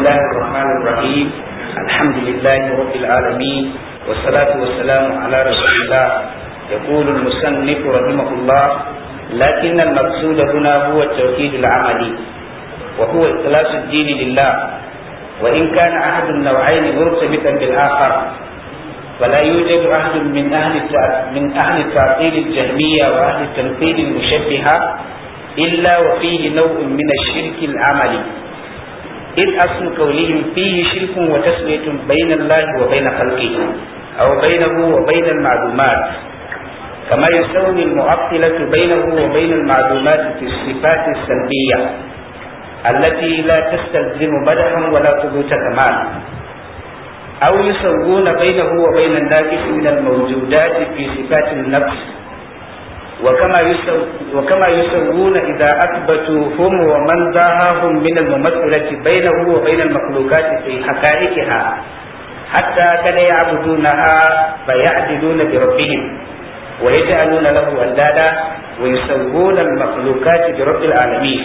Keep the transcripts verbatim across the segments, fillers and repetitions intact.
الله الرحمن الرحيم الحمد لله رب العالمين والصلاة والسلام على رسول الله. يقول المصنف رحمه الله: لكن المقصود هنا هو التوحيد العملي وهو إخلاص الدين لله، وإن كان أحد النوعين مرتبطا بالآخر فلا يوجد أحد من أهل من أهل التعطيل الجهمية وأهل التنفيذ المشبهة إلا وفيه نوع من الشرك العملي، إذ أصل قولهم فيه شرك وتسوية بين الله وبين خلقه أو بينه وبين المعلومات، كما يسوي المعطلة بينه وبين المعلومات في الصفات السلبية التي لا تستلزم مدحا ولا ثبوت كمال، أو يسوون بينه وبين الناقص من الموجودات في صفات النفس، وكما يسو وكما يسوون إذا أثبتوا هم ومن ضاهاهم من الممثلة بينه وبين المخلوقات في حقائقها، حتى كان يعبدونها فيعدلون بربهم ويجعلون له أندادا ويسوون المخلوقات برب العالمين.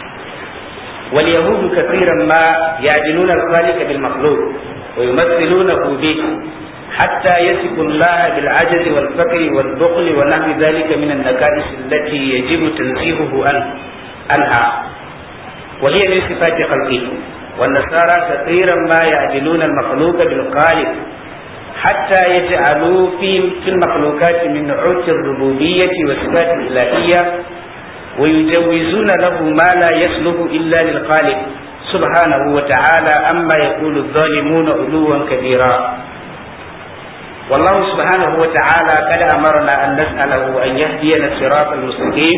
واليهود كثيرا ما يعدلون الخالق بالمخلوق ويمثلونه به، حتى يصف الله بالعجز والفقر والبخل ونحو ذلك من النكائس التي يجب تنزيهه عنها، وهي من صفات خلقه. والنصارى كثيرا ما يعدلون المخلوق بالخالق حتى يجعلوا في المخلوقات من نعوت الربوبية والصفات الإلهية، ويجوزون له ما لا يصلح إلا للخالق سبحانه وتعالى، أما يقول الظالمون علوا كبيرا. والله سبحانه وتعالى قد أمرنا أن نسأله أن يهدينا الصراط المستقيم،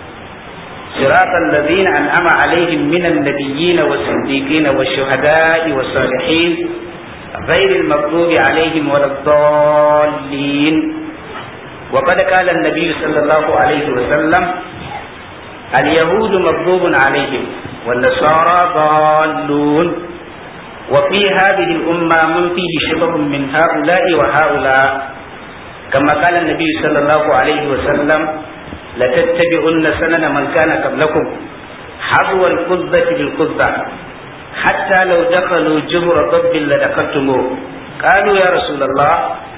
صراط الذين أنعم عليهم من النبيين والصديقين والشهداء والصالحين غير المغضوب عليهم ولا الضالين. وقد قال النبي صلى الله عليه وسلم: اليهود مغضوب عليهم والنصارى ضالون، وفي هذه الأمة من فيه شبه من هؤلاء وهؤلاء، كما قال النبي صلى الله عليه وسلم: لتتبعن سنن من كان قبلكم حظو القذة بالقذة حتى لو دخلوا جبر ضب لدخلتموه. قالوا يا رسول الله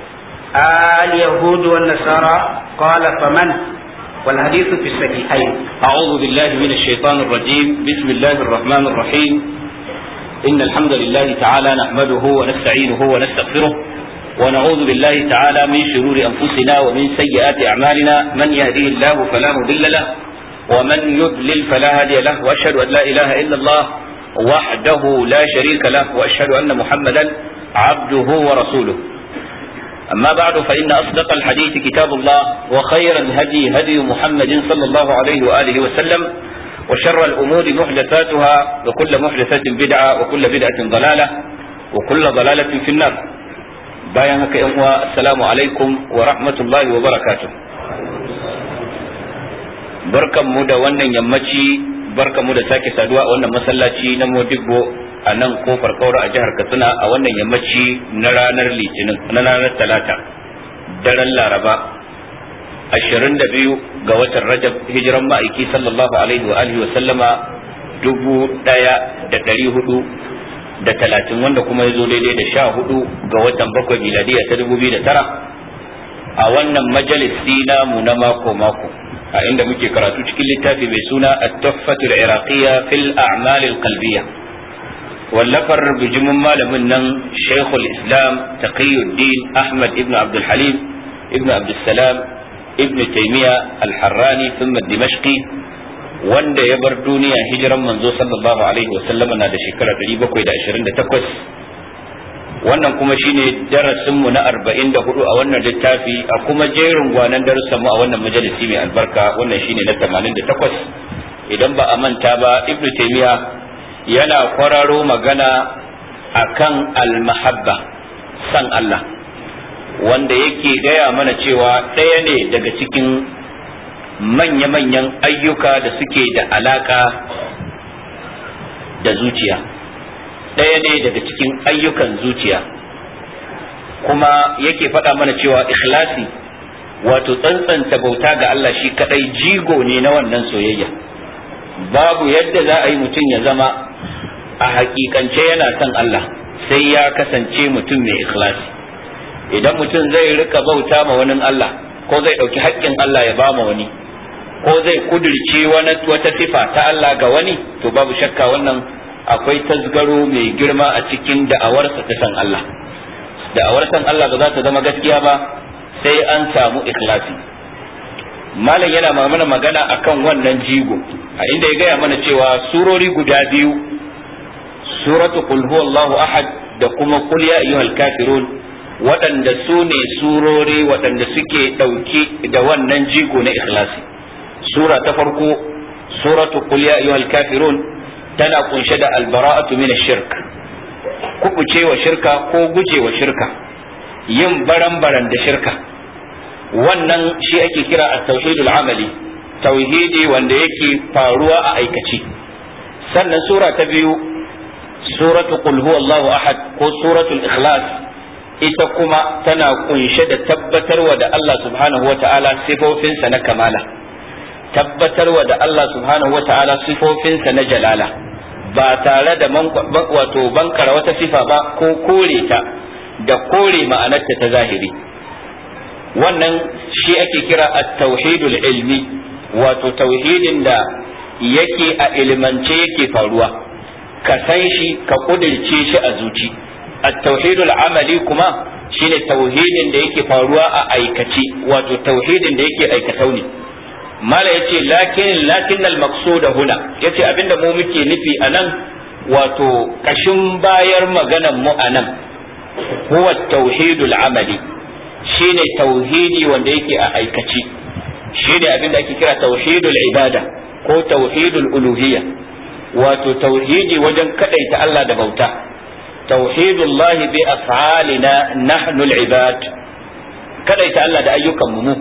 اليهود والنصارى؟ قال فمن؟ والحديث في الصحيحين. أعوذ بالله من الشيطان الرجيم. بسم الله الرحمن الرحيم. إن الحمد لله تعالى نحمده ونستعينه ونستغفره، ونعوذ بالله تعالى من شرور أنفسنا ومن سيئات أعمالنا، من يهديه الله فلا مضل له ومن يضلل فلا هادي له، وأشهد أن لا إله إلا الله وحده لا شريك له، وأشهد أن محمدا عبده ورسوله. أما بعد، فإن أصدق الحديث كتاب الله، وخير الهدي هدي محمد صلى الله عليه وآله وسلم، وشر الأمور محدثاتها، وكل محدثة بدعة، وكل بدعة ضلالة، وكل ضلالة في النار. bayan haka yan uwa, assalamu alaikum wa rahmatullahi wa barakatuh. Barkanmu da wannan yammaci, barkanmu da sake saduwa a wannan masallaci na Modibbo a nan kofar Kaura a jihar Katsina a wannan yammaci na ranar Litinin, na ranar Talata, daren Laraba ashirin da biyu ga watan Rajab, hijiran ma'aiki sallallahu alaihi wa alihi wa sallama dubu ɗaya da ɗari hudu da talatin, wanda kuma ya zo daidai da sha hudu ga watan bakwai miladiya ta dubu biyu da tara, a wannan majalisi namu na mako mako, a inda muke karatu cikin littafi mai suna at-tuhfatu al-iraqiyya fil a'mal al-qalbiyya, wallafar bijimin malamin nan Shaykhul Islam Taqiyuddin Ahmad ibn Abdul Halim ibn Abdul Salam ibn Taymiyyah al-Harrani thumma Dimashqi, wanda ya bar duniya hijiran manzo sallallahu alaihi wa sallama na da shekara ɗari bakwai da ashirin da takwas. Wannan kuma shine darasin mu na arba'in da hudu a wannan littafi, a kuma jerin gwanan darussan mu a wannan majalisi mai albarka. Wannan shine na tamanin da takwas. Idan ba a manta ba, Ibn Taymiyyah yana kwararo magana akan al-mahabba, san Allah, wanda yake gaya mana cewa ɗaya ne daga cikin manya-manyan ayyuka da suke da alaka da zuciya, ɗaya ne daga cikin ayyukan zuciya, kuma yake faɗa mana cewa ikhlasi, wato tsantsanta bauta ga Allah shi kadai, jigo ne na wannan soyayya. Babu yadda za a yi mutum ya zama a hakikance yana son Allah sai ya kasance mutum mai ikhlasi. Idan mutum zai rika bauta ma wani Allah ko zai ɗauki haƙƙin Allah ya ba ma wani ko zai kudirce wata sifa ta Allah ga wani, to babu shakka wannan akwai tasgaro mai girma a cikin da'awarsa ta san Allah. Da'awar san Allah ba za ta zama gaskiya ba sai an samu ikhlasi. Malam yana mana magana akan wannan jigo a inda ya gaya mana cewa surori guda biyu, suratu qul huwallahu ahad da kuma qul ya ayyuhal kafirun, waɗanda su ne surori waɗanda suke ɗauki da wannan jigo na ikhlasi. Sura ta farko suratu qul ya ayyuhal kafirun tana kunshe da albara'atu min ash-shirk, kubucewa shirka ko gujewa shirka, yin baran-baran da shirka. Wannan shi ake kira at-tauhidul amali, tauhidi wanda yake faruwa a aikace. Sannan sura ta biyu suratu qul huwallahu ahad ko suratul ikhlas, ita kuma tana kunshe da tabbatarwa da Allah subhanahu wata'ala sifofinsa na kamala, tabbatarwa da Allah subhanahu wata'ala sifofinsa na jalala ba tare da wato bankara wata sifa ba ko kore ta da kore ma'anarta ta zahiri. Wannan shi ake kira at-tauhidul ilmi, wato tauhidin da yake a ilmance yake faruwa, ka san shi ka kudirce shi a zuci. At-tauhidul amali kuma shine tauhidin da yake faruwa a aikace, wato tauhidin da yake aikatau ne. Mala yace lakin lakin al-maqsud huna, yace abinda mu muke nufi anan, wato kashin bayar maganan mu anan huwa tauhidul amali, shine tauhidi wanda yake a aikace, shine abinda ake kira tauhidul ibada ko tauhidul uluhiyya, wato tauhidi wajen kadaita Allah da bauta. Tauhidullahi bi af'alina nahnu al-ibad, kadaita Allah da ayyukan mu.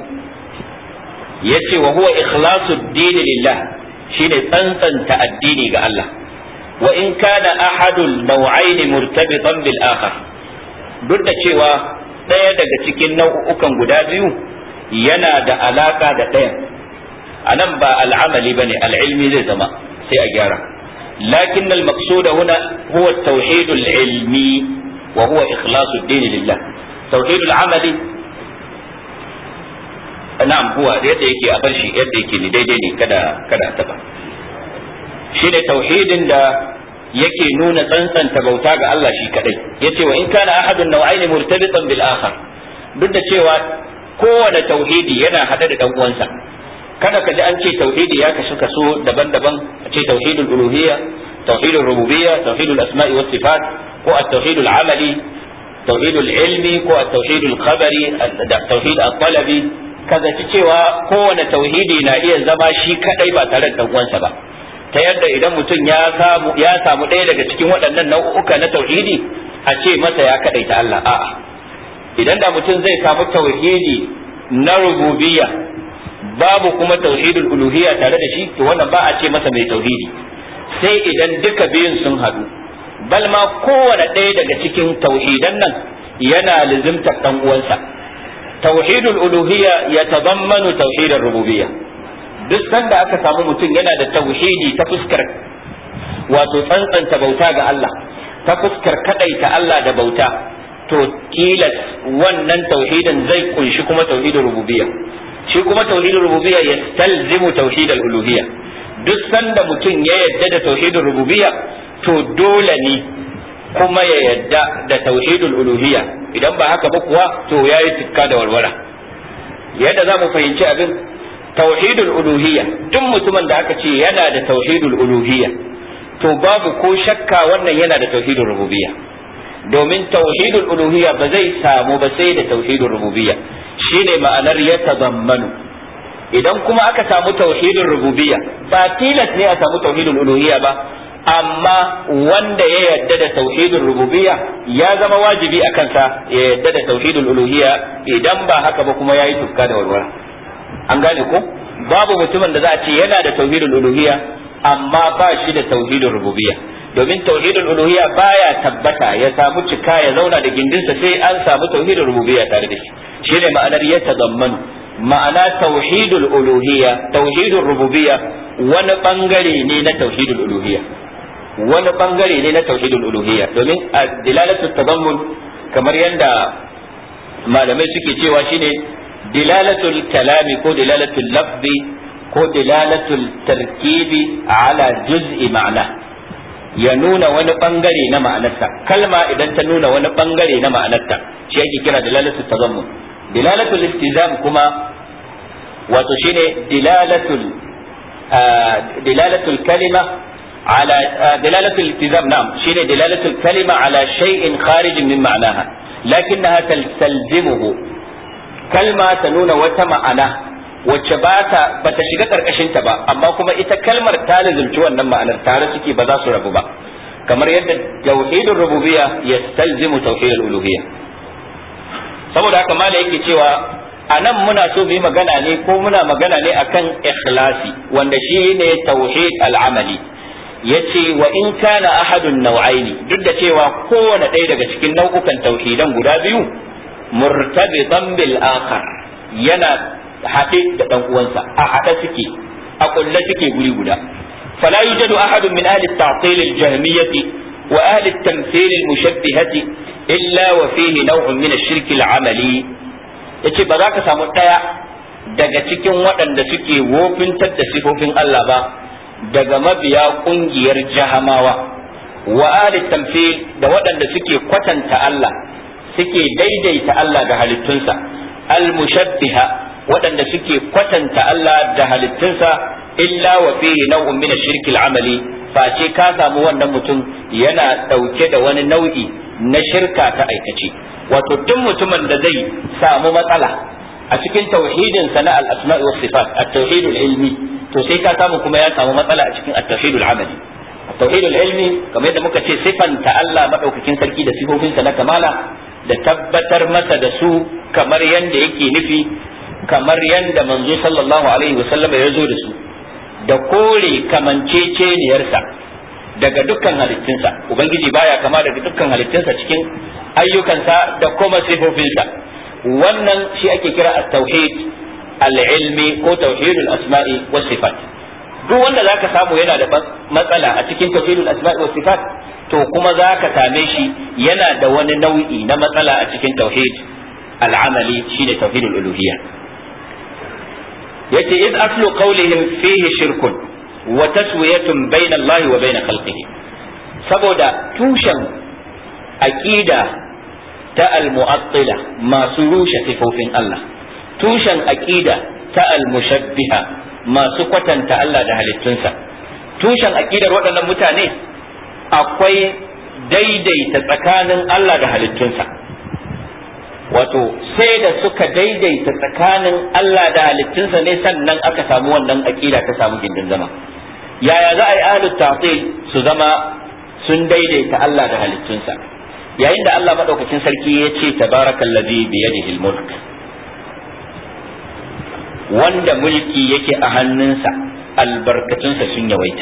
Yace wa huwa ikhlasu ad-din lillah, shine tsantsanta addini ga Allah. Wa in kana ahadul naw'ain murtabitan bil akhar, duk da cewa daya daga cikin nau'ukan guda biyu yana da alaka da ɗayan. Anan ba al'amali bane, al'ilmi zai zama, sai a gyara. Lakin al-maqsud huna huwa at-tauhid al-ilmi wa huwa ikhlasu ad-din lillah. Tauhid al-amali na'am huwa yadda yake a bar shi yadda yake ni daidai ne, kada kada a taba. Shi ne tauhidin da yake nuna tsantsanta bauta ga Allah shi kadai. Yace wa in kana ahadun naw'aini murtabitan bil akhar, duk da cewa kowane tauhidi yana hada da dan uwansa. Kada ka ji an ce tauhidi ya kasu kaso daban-daban, a ce tauhidul uluhiyya, tauhidul rububiyya, tauhidul asma'i was sifat, ko at-tauhidul amali, tauhidul ilmi, ko at-tauhidul khabari, tauhid at-talabi. Kaga ci cewa kowane tauhidi na iya zama shi kadai ba tare da dan uwansa ba, ta yadda idan mutum ya samu ya samu ɗaya daga cikin waɗannan nau'uka na tauhidi a ce masa ya kadaita Allah. A'a, idan da mutum zai samu tauhidi na rububiyya babu kuma tauhidul uluhiyya tare da shi, to wannan ba a ce masa mai tauhidi, sai idan duka biyun sun haɗu. Bal ma kowane ɗaya daga cikin tauhidan nan yana lizimtar dan uwansa. Tauhidul uluhiyya yatadammanu tauhidar rububiyya. Duk sanda aka samu mutum yana da tauhidi ta fuskar wato tsantsanta bauta ga Allah, ta fuskar kadaita Allah da bauta, to kilas wannan tauhidin zai kunshi kuma tauhidul rububiyya. Shi kuma tauhidul rububiyya yastalzimu tauhidul uluhiyya. Duk sanda mutum ya yadda da tauhidul rububiyya, to dole ne kuma ya yadda da tauhidul uluhiyya. Idan ba haka ba kuwa to yayi tikka da warwara. Yadda za mu fahimci abin, tauhidul uluhiyya, duk mutumin da aka ce yana da tauhidul uluhiyya, to babu ko shakka wannan yana da tauhidul rububiyya. Domin tauhidul uluhiyya ba zai samu ba sai da tauhidul rububiyya, shine ma'anar ya tazammanu. Idan kuma aka samu tauhidul rububiyya, ba tilas ne a samu tauhidul uluhiyya ba, amma wanda ya yadda da tauhidul rububiyya ya zama wajibi a kansa ya yadda da tauhidul uluhiyya, idan ba haka ba kuma yayi tufka da warwara. An gane ko? Babu mutumin da za a ce yana da tauhidul uluhiyya amma ba shi da tauhidul rububiyya, domin tauhidul uluhiyya baya tabbata ya samu cika ya zauna da gindinsa sai an samu tauhidul rububiyya tare da shi. Shine ma'anar ya tazammanu. Ma'ana tauhidul uluhiyya, tauhidul rububiyya wani bangare ne na tauhidul uluhiyya. wani bangare ne na tauhidul uluhiyya, domin a dilalatu tadammun kamar yadda malamai suke cewa shine dilalatul kalami ko dilalatul lafzi ko dilalatul tarkibi ala juz'i ma'ana, ya nuna wani bangare na ma'anarsa. Kalma idan ta nuna wani bangare na ma'anarta shi ake kira dilalatul tadammun. Dilalatul iltizam kuma wato shine dilalatul dilalatul kalima على دلالة الالتزام نعم شيء دلالة الكلمة على شيء خارج من معناها لكنها تستلزمه كلمة تنون وتمعنى وتشباتا بتشيغا كركشين تبا أما كما إتا كلمة تالزم جوا نما أنا تارسكي بذاس ربوبا كما يد توحيد الربوبية يستلزم توحيد الألوهية saboda haka ma da yake cewa anan muna so mu yi magana ne ko muna magana ne akan ikhlasi wanda shi ne tauhid al-amali. Yace wa in kana ahadun nau'aini, duk da cewa kowane ɗaya daga cikin nau'ukan tauhidan guda biyu murtabitan bil akhar yana haɗe da dan uwansa, a haɗe suke, a kulle suke guri guda. fala yujadu ahadun min ahli at-ta'til al-jahmiyyah wa ahli at-tamthil al-mushabbihah illa wa fihi naw'un min ash-shirk al-amali. Yace ba za ka samu ɗaya daga cikin waɗanda suke wofintar da sifofin Allah ba daga mabiya kungiyar jahamawa wa ahli tamthil da waɗanda suke kwatanta Allah suke daidaita Allah da halittunsa, al-mushabbiha waɗanda suke kwatanta Allah da halittunsa, illa wa fihi naw'un min ash-shirk al-amali, face ka samu wannan mutum yana dauke da wani nau'i na shirka ta aikace. Wato duk mutumin da zai samu matsala a cikin tauhidin sa na al-asma' wa sifat at-tauhid al-ilmi, to sai ka samu kuma ya samu matsala a cikin at-tauhid al-amali. At-tauhid al-ilmi kamar yadda muka ce sifanta Allah madaukakin sarki da sifofinsa na kamala da tabbatar masa da su kamar yanda yake nufi, kamar yanda manzo sallallahu alaihi wa sallam ya zo da su, da kore kamanceceniyarsa daga dukkan halittunsa. Ubangiji baya kama daga dukkan halittunsa cikin ayyukansa da kuma sifofinsa. Wannan shi ake kira at-tauhid al-ilmi ko tauhidul asma'i was sifat. Duk wanda zaka samu yana da matsala a cikin tauhidul asma'i was sifat, to kuma zaka same shi yana da wani nau'i na matsala a cikin tauhid al-amali, shine tauhidul uluhiyya. yace iz aslu qawlihim fihi shirkun wa taswiyatun bayna Allah wa bayna khalqihi, saboda tushen aqida ta al-mu'attila masu rushe sifofin Allah, tushen aqida ta al-mushabbiha masu kwatanta Allah da halittunsa, tushen aqidar waɗannan mutane akwai daidaita tsakanin Allah da halittunsa. Wato sai da suka daidaita tsakanin Allah da halittunsa ne sannan aka samu wannan aqida ta samu gindin zama. Yaya za a yi ahlut ta'til su zama sun daidaita Allah da halittunsa, yayin da Allah madaukakin sarki ya ce tabarakallazi bi yadihi al-mulk, wanda mulki yake a hannunsa albarkatunsa sun yawaita.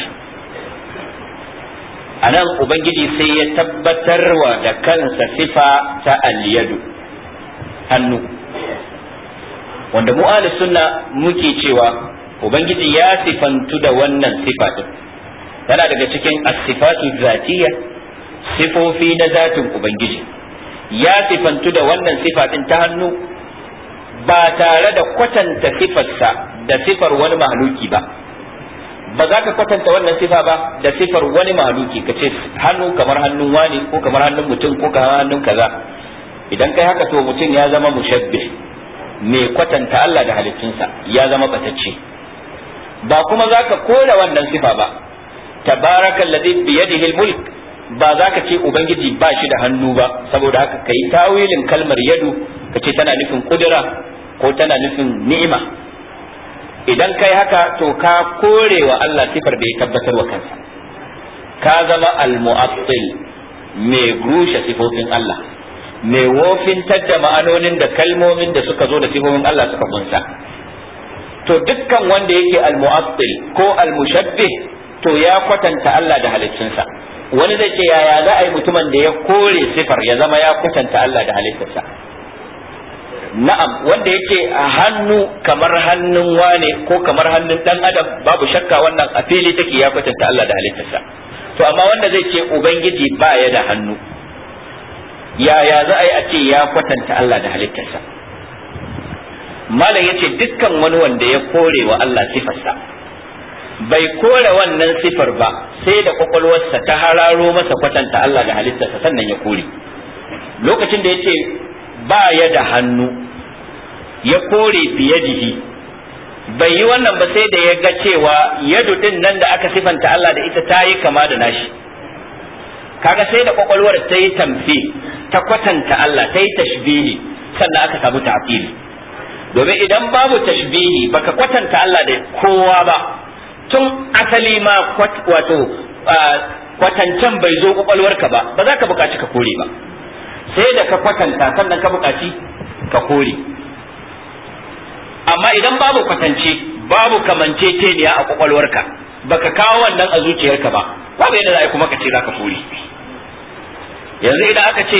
Anan ubangiji sai ya tabbatarwa da kansa sifa ta al-yadu, hannu, wanda mu ahli sunna muke cewa ubangiji ya sifantu da wannan sifa din, tana daga cikin as-sifatu zatiyya, sifofi na zatin ubangiji. Ya sifantu da wannan sifa din ta hannu ba tare da kwatanta sifarsa da sifar wani mahaluki ba. Ba za ka kwatanta wannan sifa ba da sifar wani mahaluki, ka ce hannu kamar hannun wani ko kamar hannun mutum ko kamar hannun kaza. Idan kai haka to mutum ya zama mushabbih, mai kwatanta Allah da halittunsa, ya zama batacce. Ba kuma za ka kore wannan sifa ba, tabarakallazi bi yadihi al-mulk, ba za ka ce ubangiji ba shi da hannu ba, saboda haka kai tawilin kalmar yadu ka ce tana nufin kudura ko tana nufin ni'ima. Idan kai haka to ka kore wa Allah sifar da ya tabbatar wa kansa, ka zama al-mu'attil, mai rushe sifofin Allah, mai wofintar da ma'anonin da kalmomin da suka zo da sifofin Allah suka kunsa. To dukkan wanda yake al-mu'attil ko al-mushabbih to ya kwatanta Allah da halittunsa. Wani zai ce yaya za a yi mutumin da ya kore sifar ya zama ya kwatanta Allah da halittarsa? Na'am, wanda yake a hannu kamar hannun wane ko kamar hannun dan adam, babu shakka wannan a fili take ya kwatanta Allah da halittarsa. to amma wanda zai ce ubangiji ba ya da hannu, yaya za a yi a ce ya kwatanta Allah da halittarsa? Malam yace dukkan wani wanda ya kore wa Allah sifarsa bai kore wannan sifar ba sai da kwakwalwarsa ta hararo masa kwatanta Allah da halittarsa sannan ya kore. Lokacin da yace ba ya da hannu ya kore biyadihi, bai yi wannan ba sai da ya ga cewa yadu din nan da aka sifanta Allah da ita ta yi kama da nashi. Kaga sai da kwakwalwar ta yi tamfi, ta kwatanta Allah, ta yi tashbihi, sannan aka samu ta'tili. Domin idan babu tashbihi baka kwatanta Allah da kowa ba, tun asali ma wato kwatancan bai zo kwakwalwarka ba, ba za ka buƙaci ka kore ba. Sai da ka kwatanta sannan ka buƙaci ka kore. Amma idan babu kwatance, babu kamanceceniya a kwakwalwarka, baka kawo wannan a zuciyarka ba, babu yadda za a yi kuma ka ce za ka kore. Yanzu idan aka ce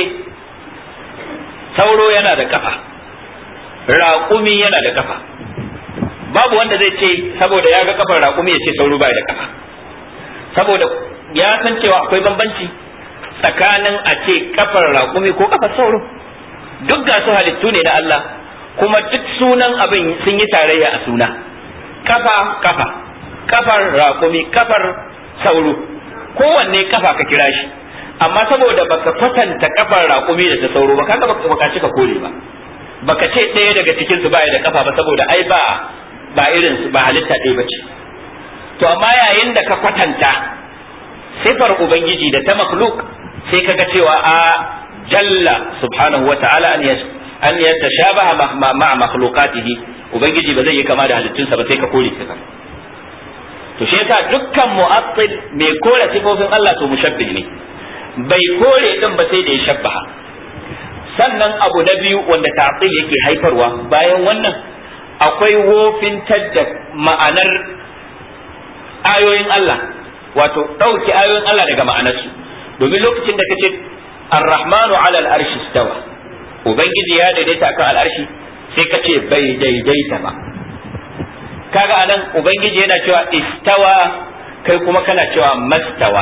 sauro yana da kafa, raƙumi yana da kafa, babu wanda zai ce saboda ya ga kafar raƙumi ya ce sauro bai da kafa, saboda ya san cewa akwai bambanci tsakanin a ce kafar raƙumi ko kafar sauro. Duk ga su halittu ne na Allah, kuma duk sunan abin sun yi tarayya a suna. Kafa kafa, kafar raƙumi, kafar sauro, kowanne kafa ka kira shi, amma saboda baka kwatanta kafar raƙumi da ta sauro ba, kaga baka buƙaci ka kore ba, baka ce ɗaya daga cikin su baya da kafa ba, saboda ai ba ba irin su ba halitta ɗaya bace. To amma yayin da ka kwatanta sifar ubangiji da ta makhluk, sai kaga cewa a jalla subhanahu wata'ala an yas an yatashabaha ma'a makhluqatihi, ubangiji ba zai yi kama da halittunsa ba, sai ka kore sifa. To shi yasa dukkan mu'attil mai kore sifofin Allah to mushabbih ne, bai kore din ba sai da ya shabbaha. Sannan abu na biyu wanda ta'til yake haifarwa bayan wannan, akwai wofintar da ma'anar ayoyin Allah, wato ɗauki ayoyin Allah daga ma'anarsu. Domin lokacin da kace ar-rahmanu ala al-arshi istawa, ubangiji ya daidaita akan al-arshi, sai kace bai daidaita ba. Kaga anan ubangiji yana cewa istawa, kai kuma kana cewa mastawa.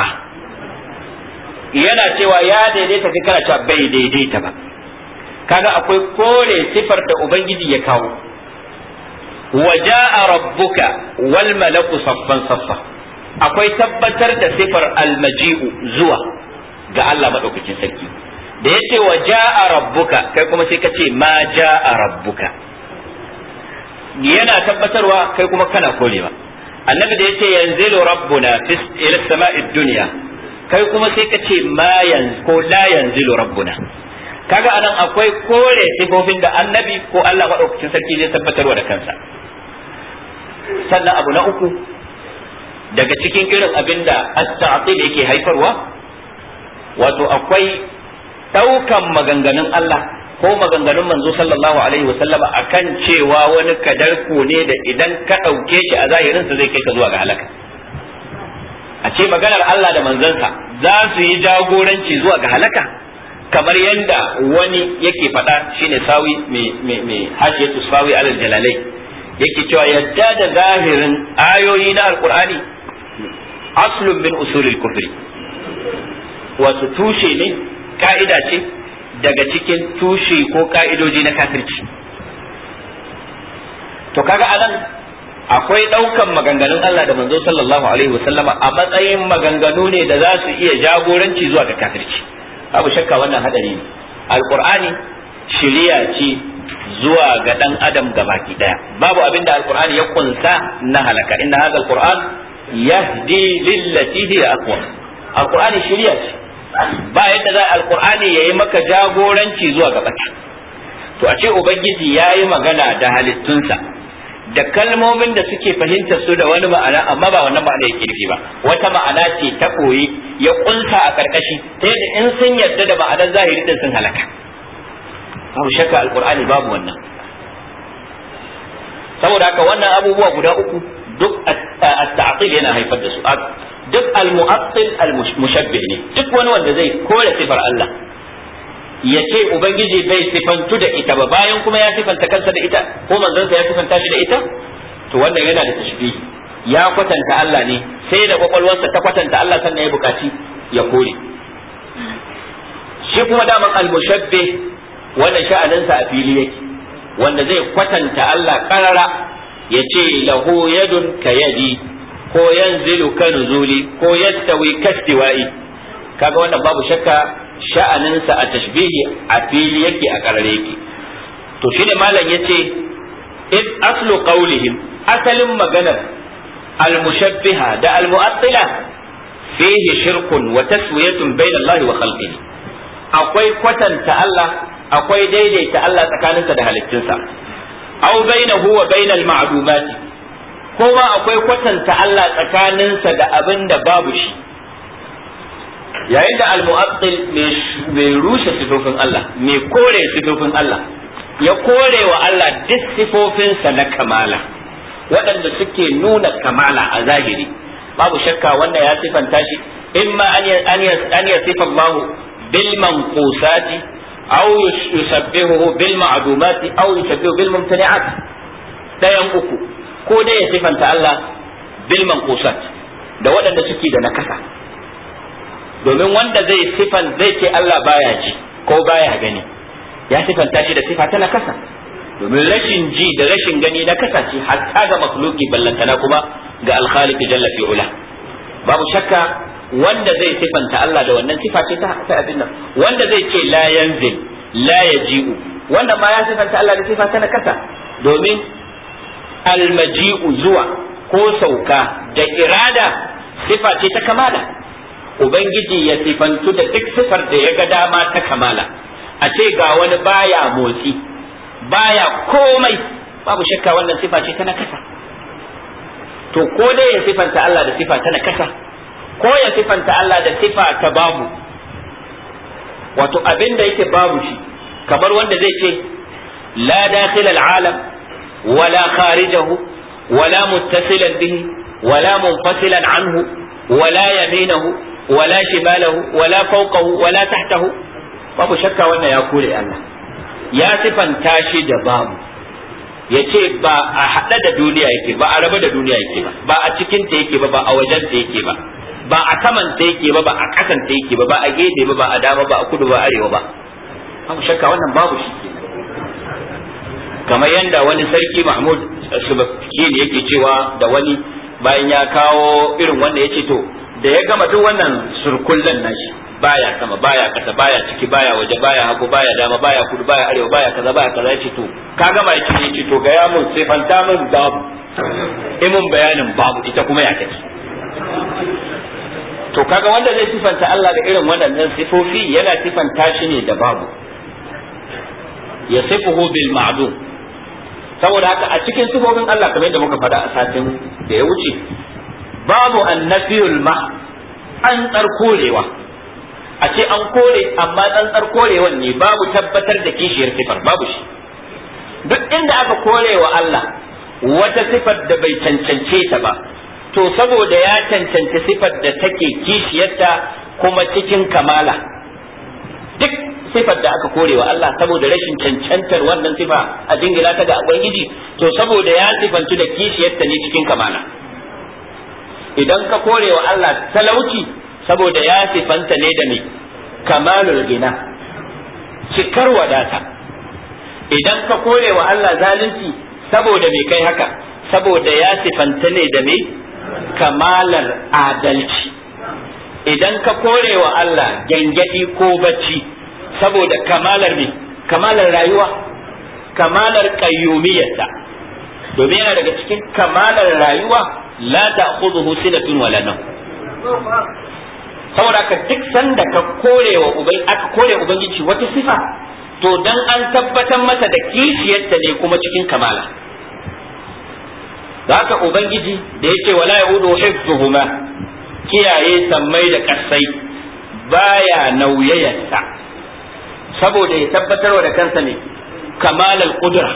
Yana cewa ya daidaita, kai kana cewa bai daidaita ba. Kaga akwai kore sifar da ubangiji ya kawo. Waja'a rabbuka wal malaku saffan saffa, akwai tabbatar da sifar almaji'u zuwa ga Allah madaukakin sarki. Da yace waja'a rabbuka, kai kuma sai kace ma ja'a rabbuka, yana tabbatarwa kai kuma kana korewa. Annabi da yace yanzilu rabbuna ila sama'id dunya, kai kuma sai kace ma yanzu ko la yanzilu rabbuna. Kaga anan akwai kore sifofin da annabi ko Allah madaukakin sarki zai tabbatarwa da kansa. Sannan abu na uku daga cikin irin abin da at-ta'til yake haifarwa, wato akwai daukan maganganun Allah ko maganganun manzo sallallahu alaihi wasallama akan cewa wani kadarko ne da idan ka dauke shi a zahirinsa zai kai ka zuwa ga halaka. A ce maganar Allah da manzansa za su yi jagoranci zuwa ga halaka, kamar yadda wani yake faɗa, shine sawi mai hashiyatu sawi alal jalalai, yake cewa yadda da zahirin ayoyi na alkur'ani aslun min usulil kufri, wato tushe ne, ka'ida ce daga cikin tushe ko ka'idoji na kafirci. To kaga anan akwai daukan maganganun Allah da manzo sallallahu alaihi wasallama a matsayin maganganu ne da za su iya jagoranci zuwa ga kafirci. Abu shakka wannan hadari ne. Alqur'ani shiriya ce zuwa ga dan adam gabaki daya, babu abinda alqur'ani ya kunsa na halaka. Inna hadha alqur'an yahdi lillati hiya aqwam. Alqur'ani shiriya ce, ba yadda za alqur'ani yayi maka jagoranci zuwa ga bata. To a ce ubangiji yayi magana da halittunsa da kalmomin da suke fahimtar su da wani ma'ana, amma ba wannan ma'ana yake nufi ba, wata ma'ana ce ta koyi ya kunsa a karkashi ta yadda in sun yarda da ma'anar zahiri din sun halaka. Babu shakka alqur'ani babu wannan. Saboda haka wannan abubuwa guda uku duk at-ta'til yana haifar da su. Duk al-mu'attil al-mushabbih ne, duk wani wanda zai kore sifar Allah ya ce ubangiji bai sifantu da ita ba bayan kuma ya sifanta kansa da ita ko manzansa ya sifanta shi da ita, to wannan yana da tashbihi, ya kwatanta Allah ne sai da kwakwalwarsa ta kwatanta Allah sannan ya bukaci ya kore. Shi kuma daman al-mushabbih wannan sha'aninsa a fili yake, wanda zai kwatanta Allah karara ya ce lahu yadun ka yadi ko yanzilu ka nuzuli ko yastawi kastiwa'i, kaga wannan babu shakka sha'aninsa a tashbihi a fili yake a karare yake. To shine malam yace id aslu qawlihim, asalin maganar al-mushabbiha da al-mu'attila fihi shirkun wa taswiyatun bayna Allah wa khalqihi, akwai kwatanta Allah, akwai daidaita Allah tsakaninsa da halittunsa, aw bainahu wa bainal ma'dumati, kuma akwai kwatanta Allah tsakaninsa da abin da babu shi. Yayin da al-mu'attil mai rushe sifofin Allah, mai kore sifofin Allah, ya kore wa Allah duk sifofinsa na kamala waɗanda suke nuna kamala a zahiri, babu shakka wanda ya sifanta shi imma an yasifa Allah bil manqusati aw yusabbihu bil ma'dumati aw yusabbihu bil mumtani'at. Dayan uku, ko dai ya sifanta Allah bil manqusat da waɗanda suke da nakasa, domin wanda zai sifan zai ce Allah baya ji ko baya gani, ya sifanta shi da sifa ta nakasa, domin rashin ji da rashin gani nakasa ce hatta ga makhluki, ballantana kuma ga al-khaliq jalla fi ula. Babu shakka wanda zai sifanta Allah da wannan sifa ce ta abin nan, wanda zai ce la yanzil la yaji'u, wanda ma ya sifanta Allah da sifa ta nakasa, domin al-maji'u zuwa ko sauka da irada sifa ce ta kamala. Ubangiji ya sifantu da duk sifar da ya ga dama ta kamala, a ce ga wani baya motsi baya komai, babu shakka wannan sifa ce ta nakasa. To ko dai ya sifanta Allah da sifa ta nakasa, ko ya sifanta Allah da sifa ta babu, wato abin da yake babu shi, kamar wanda zai ce la dakhil al-alam wala kharijahu wala muttasilan bihi wala munfasilan anhu wala yaminahu wala shimalahu wala fawqahu wala tahtahu, babu shakka wannan ya kore Allah, ya sifanta shi da babu, ya ce ba a haɗa da duniya yake ba, a raba da duniya yake ba, ba a cikin ta yake ba, ba a wajen ta yake ba, ba a saman ta yake ba, ba a ƙasan ta yake ba, ba a gefe ba, ba a dama ba, a kudu ba, arewa ba, babu shakka wannan babu shi ke. Kamar yadda wani sarki Mahmud Subakini yake cewa da wani bayan ya kawo irin wanda ya ce to da ya gama duk wannan surkullan nashi, baya sama baya kasa baya ciki baya waje baya hagu baya dama baya kudu baya arewa baya kaza baya kaza, yace to ka gama yace yace to ga ya mun sai fanta min babu, imun bayanin babu ita kuma ya kace. To kaga wanda zai sifanta Allah da irin waɗannan sifofi yana sifanta shi ne da babu, ya sifuhu bil ma'dum. Saboda haka a cikin sifofin Allah kamar yadda muka faɗa a satin da ya wuce, babu annafiyul ma, an tsarkorewa, a ce an kore amma tsantsar korewan ne, babu tabbatar da kishiyar sifar, babu shi. Duk inda aka kore wa Allah wata sifar da bai cancance ta ba, to saboda ya cancanci sifar da take kishiyarta kuma cikin kamala. Duk sifar da aka kore wa Allah saboda rashin cancantar wannan sifa a jingina ta ga Ubangiji, to saboda ya sifantu da kishiyarta ne cikin kamala. Idan ka kore wa Allah talauci, saboda ya sifanta ne da mai kamalul gina, cikar wadata. Idan ka kore wa Allah zalunci, saboda mai kai haka, saboda ya sifanta ne da mai kamalar adalci. Idan ka kore wa Allah gyangyaɗi ko bacci, saboda kamalar mai kamalar rayuwa, kamalar qayyumiyyarsa, domin yana daga cikin kamalar rayuwa la ta'khudhuhu sinatun wala nawm. Saboda ka duk sanda ka korewa ubai aka kore ubangiji wata sifa, to dan an tabbatar masa da kishiyarta ne kuma cikin kamala. Da haka ubangiji da yake wala yaudu hifzuhuma, kiyaye sammai da kasai baya nauyayarsa, saboda ya tabbatarwa da kansa ne kamalal qudra,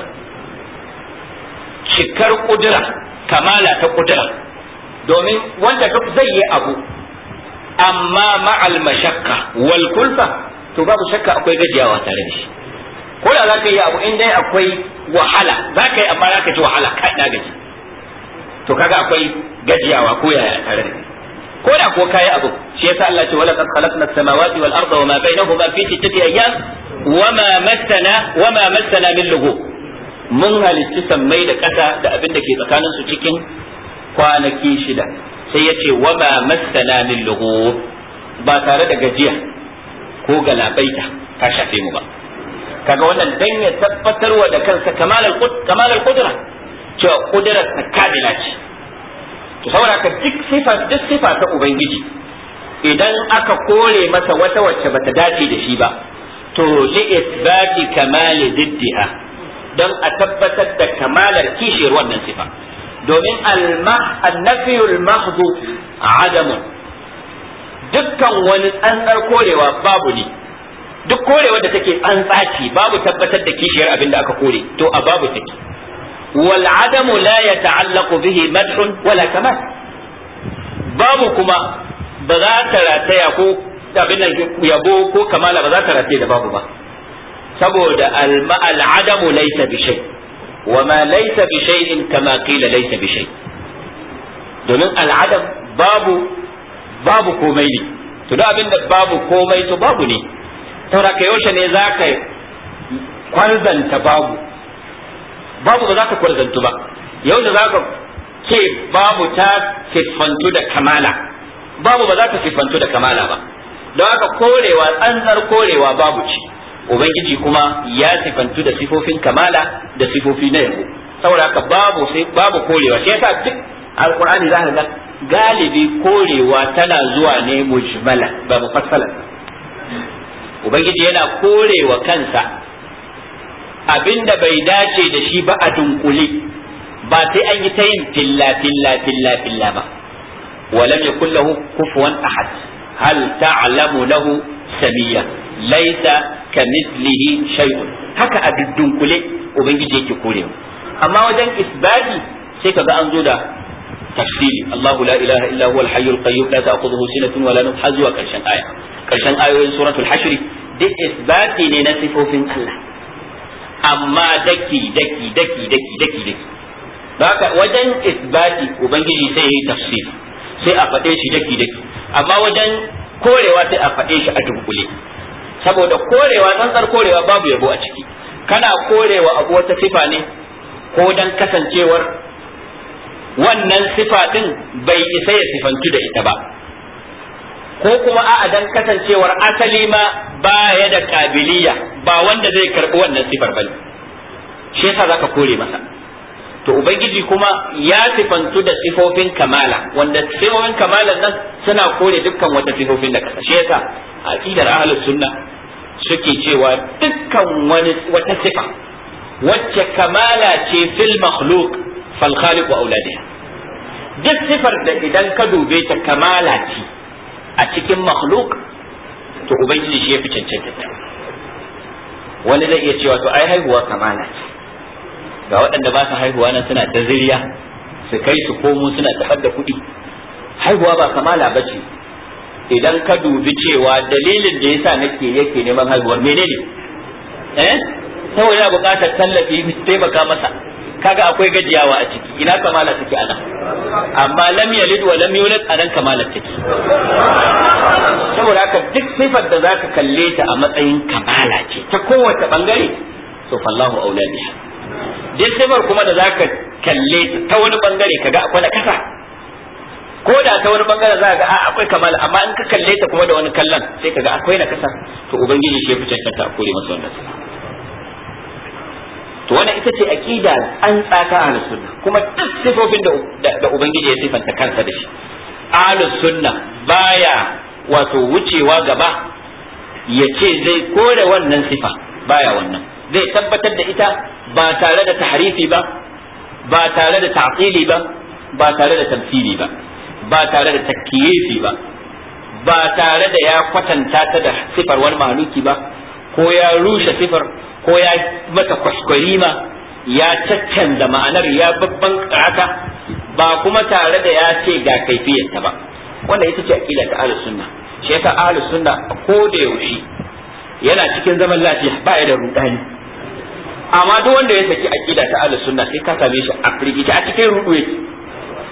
cikar qudra, kamala ta qudra. Domin wanda duk zai yi abu amma ma'al mashakka wal kulfa, to babu shakka akwai gajiyawa tare da shi. Ko da zaka yi abu in dai akwai wahala, zaka yi amma zaka ji wahala kai na gaji, to kaga akwai gajiyawa ko yaya tare da ko da ko kai abu shi yasa Allah ce wala qad khalaqna as-samawati wal arda wama bainahuma fi sittati ayyam wama massana wama massana min lughub mun halitta sammai da kasa da abin da ke tsakanin su cikin kwanaki shida sai yace wama massana min lughub ba tare da gajiya ko galabaita ta shafe mu ba kaga wannan dan ya tabbatarwa da kansa kamalal kamalal qudra cewa qudrar ta kamila ce to saboda ka duk sifa duk sifa ta ubangiji idan aka kore masa wata wacce bata dace da shi ba to li isbati kamali diddiha dan a tabbatar da kamalar kishiyar wannan sifa domin al-nafi al-mahdhu adamun dukkan wani tsantsar korewa babu ne duk korewa da take tsantsaci babu tabbatar da kishiyar abin da aka kore to a babu take wal adamu la yata'allaqu bihi madhun wala kamal babu kuma ba za ta rataya ko abin nan yabo ko kamala ba za ta rataya da babu ba saboda al adamu laysa bi shay wa ma laysa bi shay'in kama qila laysa bi shay domin al adam babu babu komai ne to da abin da babu komai to babu ne saboda ka yaushe ne za ka kwarzanta babu babu ba za ka kwarzantu ba yau da za ka ce babu ta siffantu da kamala babu ba za ka siffantu da kamala ba don haka korewa tsantsar korewa babu ce ubangiji kuma ya siffantu da sifofin kamala da sifofi na yabo saboda haka babu sai babu korewa shi yasa duk alqur'ani za ka ga galibi korewa tana zuwa ne mujmala ba mufassala ubangiji yana korewa kansa abinda bai dace da shi ba a dunkule ba sai an yi ta yin filla filla filla filla ba walam yakul lahu kufuwan ahad hal ta'lamu lahu samiyya laysa kamithlihi shay'un haka a dunkule ubangiji yake korewa amma wajen isbati sai kaga an zo da tafsiri Allahu la ilaha illa huwa al-hayyul qayyum la ta'khudhuhu sinatun wa la nawm hazwa karshen aya karshen ayoyin suratul hashr duk isbati ne na sifofin Allah amma daki daki daki daki daki daki haka wajen isbati ubangiji sai yayi tafsir sai a faɗe shi daki daki amma wajen korewa sai a faɗe shi a dunkule saboda korewa tsantsar korewa babu yabo a ciki kana korewa abu wata sifa ne ko dan kasancewar wannan sifa din bai isa ya sifantu da ita ba ko kuma a'a dan kasancewar asali ma baya da kabiliya ba wanda zai karbi wannan sifar bane shi yasa zaka kore masa to ubangiji kuma ya sifantu da sifofin kamala wanda sifofin kamalan nan suna kore dukkan wata sifofin da kasa shi yasa aqidar ahlus sunna suke cewa dukkan wani wata sifa wacce kamala ce fil makhluq fal khaliq wa auladiha duk sifar da idan ka dube ta kamala ce a cikin makhluk to ubangiji shi ya fi cancanta ta wani zai iya cewa to ai haihuwa kamala ce ga waɗanda ba su haihuwa nan suna ta zuriya su kai su komo suna tafar da kuɗi haihuwa ba kamala ba ce idan ka dubi cewa dalilin da yasa nake yake neman haihuwar menene eh saboda buƙatar tallafi taimaka masa kaga akwai gajiyawa a ciki ina kamala take ana amma lam yalid wa lam yulad anan kamala take saboda haka duk sifar da zaka kalle ta a matsayin kamala ce ta kowace bangare to fallahu auladiha duk sifar kuma da zaka kalle ta ta wani bangare kaga akwai na kasa ko da ta wani bangare za ga akwai kamala amma in ka kalle ta kuma da wani kallon sai kaga akwai na kasa to ubangiji shi ya fi cancanta a kore masa wannan sifa to wannan ita ce aqida an tsaka ahlus sunna kuma duk sifofin da da ubangiji ya sifanta kansa da shi ahlus sunna baya wato wucewa gaba ya ce zai kore wannan sifa baya wannan zai tabbatar da ita ba tare da tahrifi ba ba tare da ta'tili ba ba tare da tamthili ba ba tare da takyifi ba ba tare da ya kwatanta ta da sifar wani mahaluki ba ko ya rushe sifar ko ya mata kwaskwarima ya caccanza ma'anar ya babban karata ba kuma tare da ya ce ga kaifiyarta ba wanda ita ce aqida ta ahlus sunna shi yasa ahlus sunna ko da yaushe yana cikin zaman lafiya ba ya da rudani amma duk wanda ya saki aqida ta ahlus sunna sai ka same shi a firgice a cikin rudu yake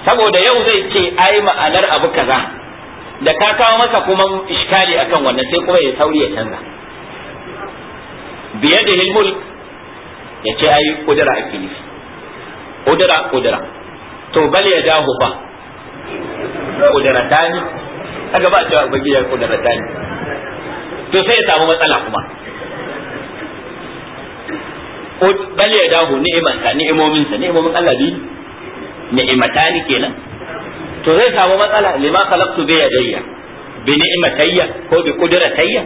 saboda yau zai ce ai ma'anar abu kaza, da ka kawo masa kuma iskali akan wannan sai kuma ya sauri ya canza. biyadihil mulk ya ce ai kudura ake nufi, kudura kudura to bal ya dahu fa kudura tani kaga ba cewa ubangiji ya kudura tani, to sai ya samu matsala kuma. bal ya dahu ni'imata ni'imomin sa ni'imomin Allah bi ni'imatani kenan, to zai samu matsala. lima khalaqtu bi yadayya bi ni'matayya ko bi qudratayya.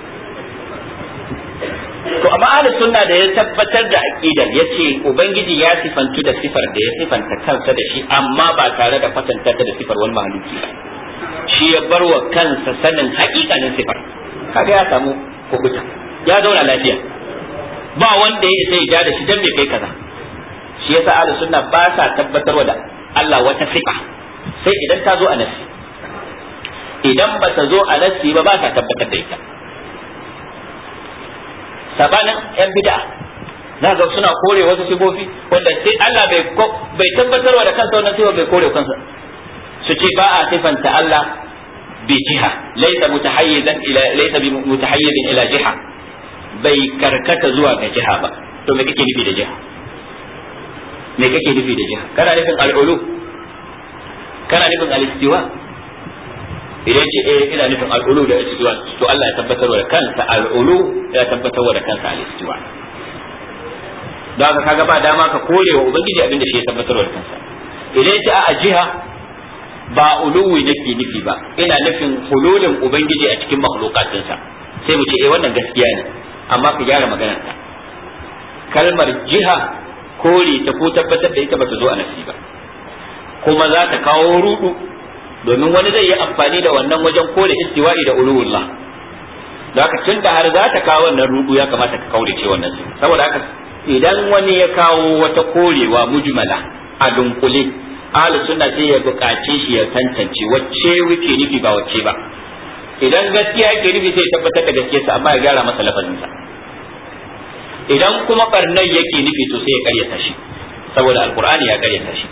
to amma ahlus sunna da ya tabbatar da aqidar yace ubangiji ya sifantu da sifar da ya sifanta kansa da shi, amma ba tare da kwatanta da sifar wani mahaluki ba, shi ya bar wa kansa sanin haƙiƙanin sifar, kaga ya samu kubuta, ya zauna lafiya, ba wanda ya sai ja da shi dan bai kai kaza. shi yasa ahlus sunna ba sa tabbatarwa da Allah wata sifa sai idan ta zo a nasi, idan ba ta zo a nasi ba ba ta tabbatar da ita. sabanin yan bid'a za ga suna kore wasu sifofi wanda sai Allah bai bai tabbatarwa da kansa wannan sifa, bai kore kansa. su ce ba a sifanta Allah bi jiha, laysa mutahayyizan ila laysa bi mutahayyizin ila jiha, bai karkata zuwa ga jiha ba. to me kake nufi da jiha? me kake nufi da jiha? kana nufin al-ulu, kana nufin al-istiwa? idan ce eh ina nufin al-ulu da istiwa, to Allah ya tabbatar da kansa al-ulu, ya tabbatar da kansa al-istiwa. don haka kaga ba dama ka kore wa ubangiji abin da shi ya tabbatar da kansa. idan ce a jiha ba uluwi nake nufi ba, ina nufin hululin ubangiji a cikin makhluqatinsa, sai mu ce eh wannan gaskiya ne, amma ka gyara maganar ka. kalmar jiha kore ta ko tabbatar da ita ba ta zo a nasi ba, kuma za ta kawo rudu, domin wani zai yi amfani da wannan wajen kore istiwa'i da uluwullah. da haka tun da har za ta kawo wannan rudu, ya kamata ka kaure ce wannan. saboda haka idan wani ya kawo wata korewa mujmala a dunkule, ahlus sunna sai ya buƙace shi ya tantance wacce wuke nufi ba wacce ba. idan gaskiya yake nufi sai ya tabbatar da gaskiyarsa, amma ya gyara masa lafazinsa. idan kuma barnai yake nufi to sai ya karyata shi, saboda alqur'ani ya karyata shi.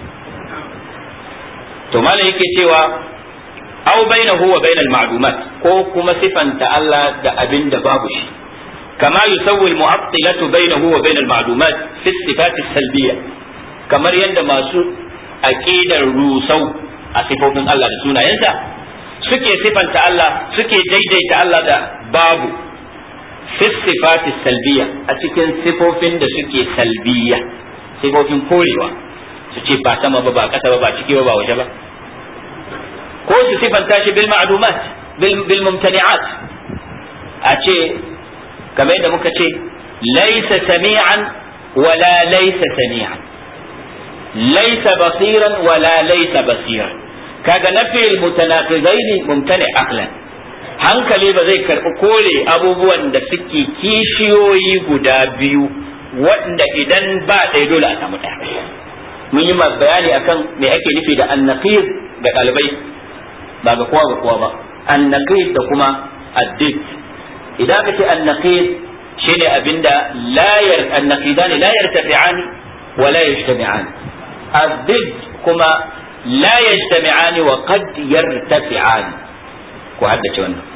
to malai yake cewa aw bainahu wa bainal ma'lumat, ko kuma sifanta Allah da abin da babu shi, kama yusawwi al-mu'attilatu bainahu wa bainal ma'lumat fi sifat as-salbiyya, kamar yadda masu aqidar rusau a sifofin Allah da sunayensa suke sifanta Allah, suke daidaita Allah da babu fi sifat as-salbiyya, a cikin sifofin da suke salbiyya, sifofin korewa, su ce ba sama ba ba kasa ba ba ciki ba ba waje ba, ko su sifanta shi bil ma'lumat bil mumtani'at, a ce kamar da muka ce laysa sami'an wala laysa sami'an, laysa basiran wala laysa basiran. kaga nafil mutanaqidaini mumtani aqlan, hankali ba zai karbi kore abubuwan da suke kishiyoyi guda biyu wanda idan ba ɗaya dole a samu ɗaya. mun yi bayani akan me ake nufi da annaqid ga ɗalibai, ba ga kowa ga kowa ba. annaqid da kuma addid. idan ka ce annaqid shine abinda la yar annaqidan la yartafi'ani wa la yajtami'ani, addid kuma la yajtami'ani wa qad yartafi'ani. ku haddace wannan.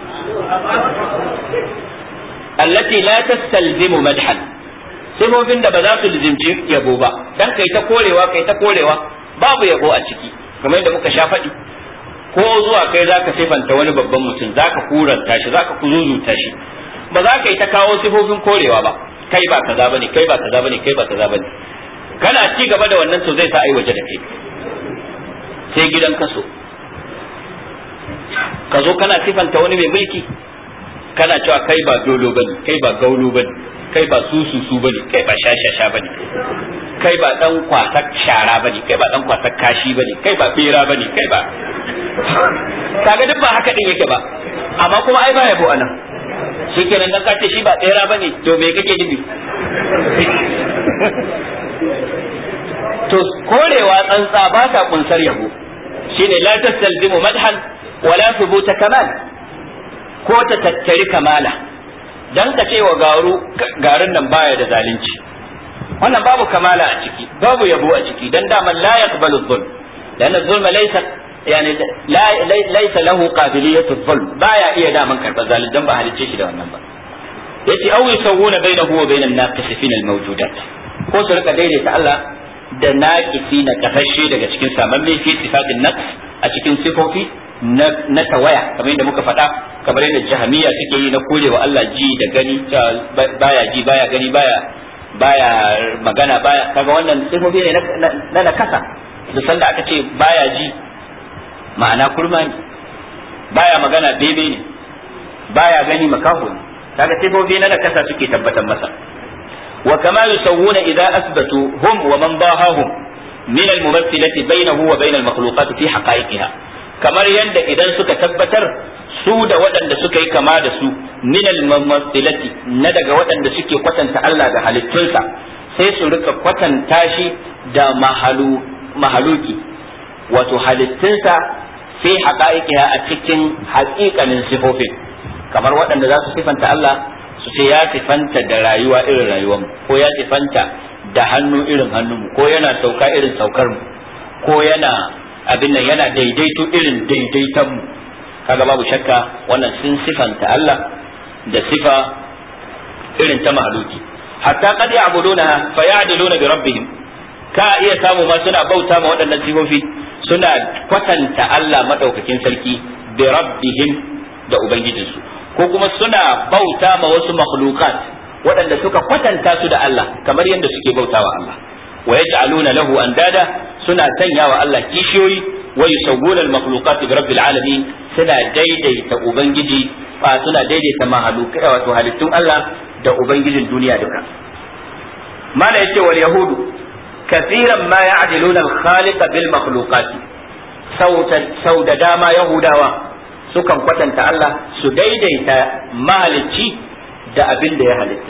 allati la tastalzimu madhan, sifofin da ba za su lizimci yabo ba, dan kai ta korewa kai ta korewa babu yabo a ciki. kamar yadda muka sha faɗi, ko zuwa kai zaka sifanta wani babban mutum, zaka kuranta shi, zaka kuzuzuta shi, ba za ka yi ta kawo sifofin korewa ba, kai ba kaza bane, kai ba kaza bane, kai ba kaza bane. kana ci gaba da wannan to zai sa ai waje da kai, sai gidan kaso. ka zo kana sifanta wani mai mulki, kana cewa kai ba dolo bane, kai ba gaulu bane, kai ba sususu bane, kai ba shashasha bane, kai ba dan kwasak shara bane, kai ba dan kwasak kashi bane, kai ba bera bane, kai ba kaga duk ba haka din yake ba, amma kuma ai ba yabo anan. shikenan dan kace shi ba bera bane, to me kake nufi? to korewa tsantsa ba ta kunsar yabo, shine la tastalzimu madhan wala thubuta kamal, ko ta tattari kamala. dan ka ce wa garu garin nan baya da zalunci, wannan babu kamala a ciki, babu yabo a ciki, dan daman la yaqbalu dhulm, dan zulma laysa yani la laysa lahu qabiliyatu dhulm baya iya daman karba zalunci dan ba halicce shi da wannan ba yace aw yusawuna bainahu wa bainal naqisina al-mawjudat ko su rika daidaita Allah da naqisi na kasashe daga cikin samamme fi sifatin naqs a cikin sifofi na tawaya kamar yadda muka faɗa kamar yadda jahamiya suke yi na korewa Allah ji da gani baya ji baya gani baya baya magana baya kaga wannan sifofi ne na nakasa da sanda aka ce baya ji ma'ana kurma ne baya magana bebe ne baya gani makaho ne kaga sifofi na nakasa suke tabbatar masa wa kama yusawwuna idza asbatu hum wa man dahahum min al-mumathilati bainahu wa bain al-makhluqat fi haqa'iqiha kamar yadda idan suka tabbatar su da waɗanda suka yi kama da su min al-mumathilati na daga waɗanda suke kwatanta Allah da halittunsa sai su rika kwatanta shi da mahalu mahaluki wato halittunsa fi haqa'iqiha a cikin haƙiƙanin sifofin kamar waɗanda za su sifanta Allah su ce ya sifanta da rayuwa irin rayuwar mu ko ya sifanta da hannu irin hannun mu ko yana sauka irin saukar mu ko yana abin nan yana daidaito irin daidaiton mu kaga babu shakka wannan sun sifanta Allah da sifa irin ta mahaluki hatta qad ya'buduna fa ya'diluna bi rabbihim ka iya samu ma suna bauta ma waɗannan sifofi suna kwatanta Allah madaukakin sarki bi rabbihim da ubangijinsu ko kuma suna bauta ma wasu makhluqat waɗanda suka kwatanta su da Allah kamar yadda suke bautawa Allah wa yaj'aluna lahu andada suna sanyawa Allah kishiyoyi wa yusawwuna al-makhluqat bi rabbil alamin suna daidaita ubangiji fa suna daidaita mahalukai wato halittun Allah da ubangijin duniya duka mala yace wal yahudu kathiran ma ya'diluna al-khaliq bil makhluqat sau da dama yahudawa sukan kwatanta Allah su daidaita mahalicci da abin da ya halitta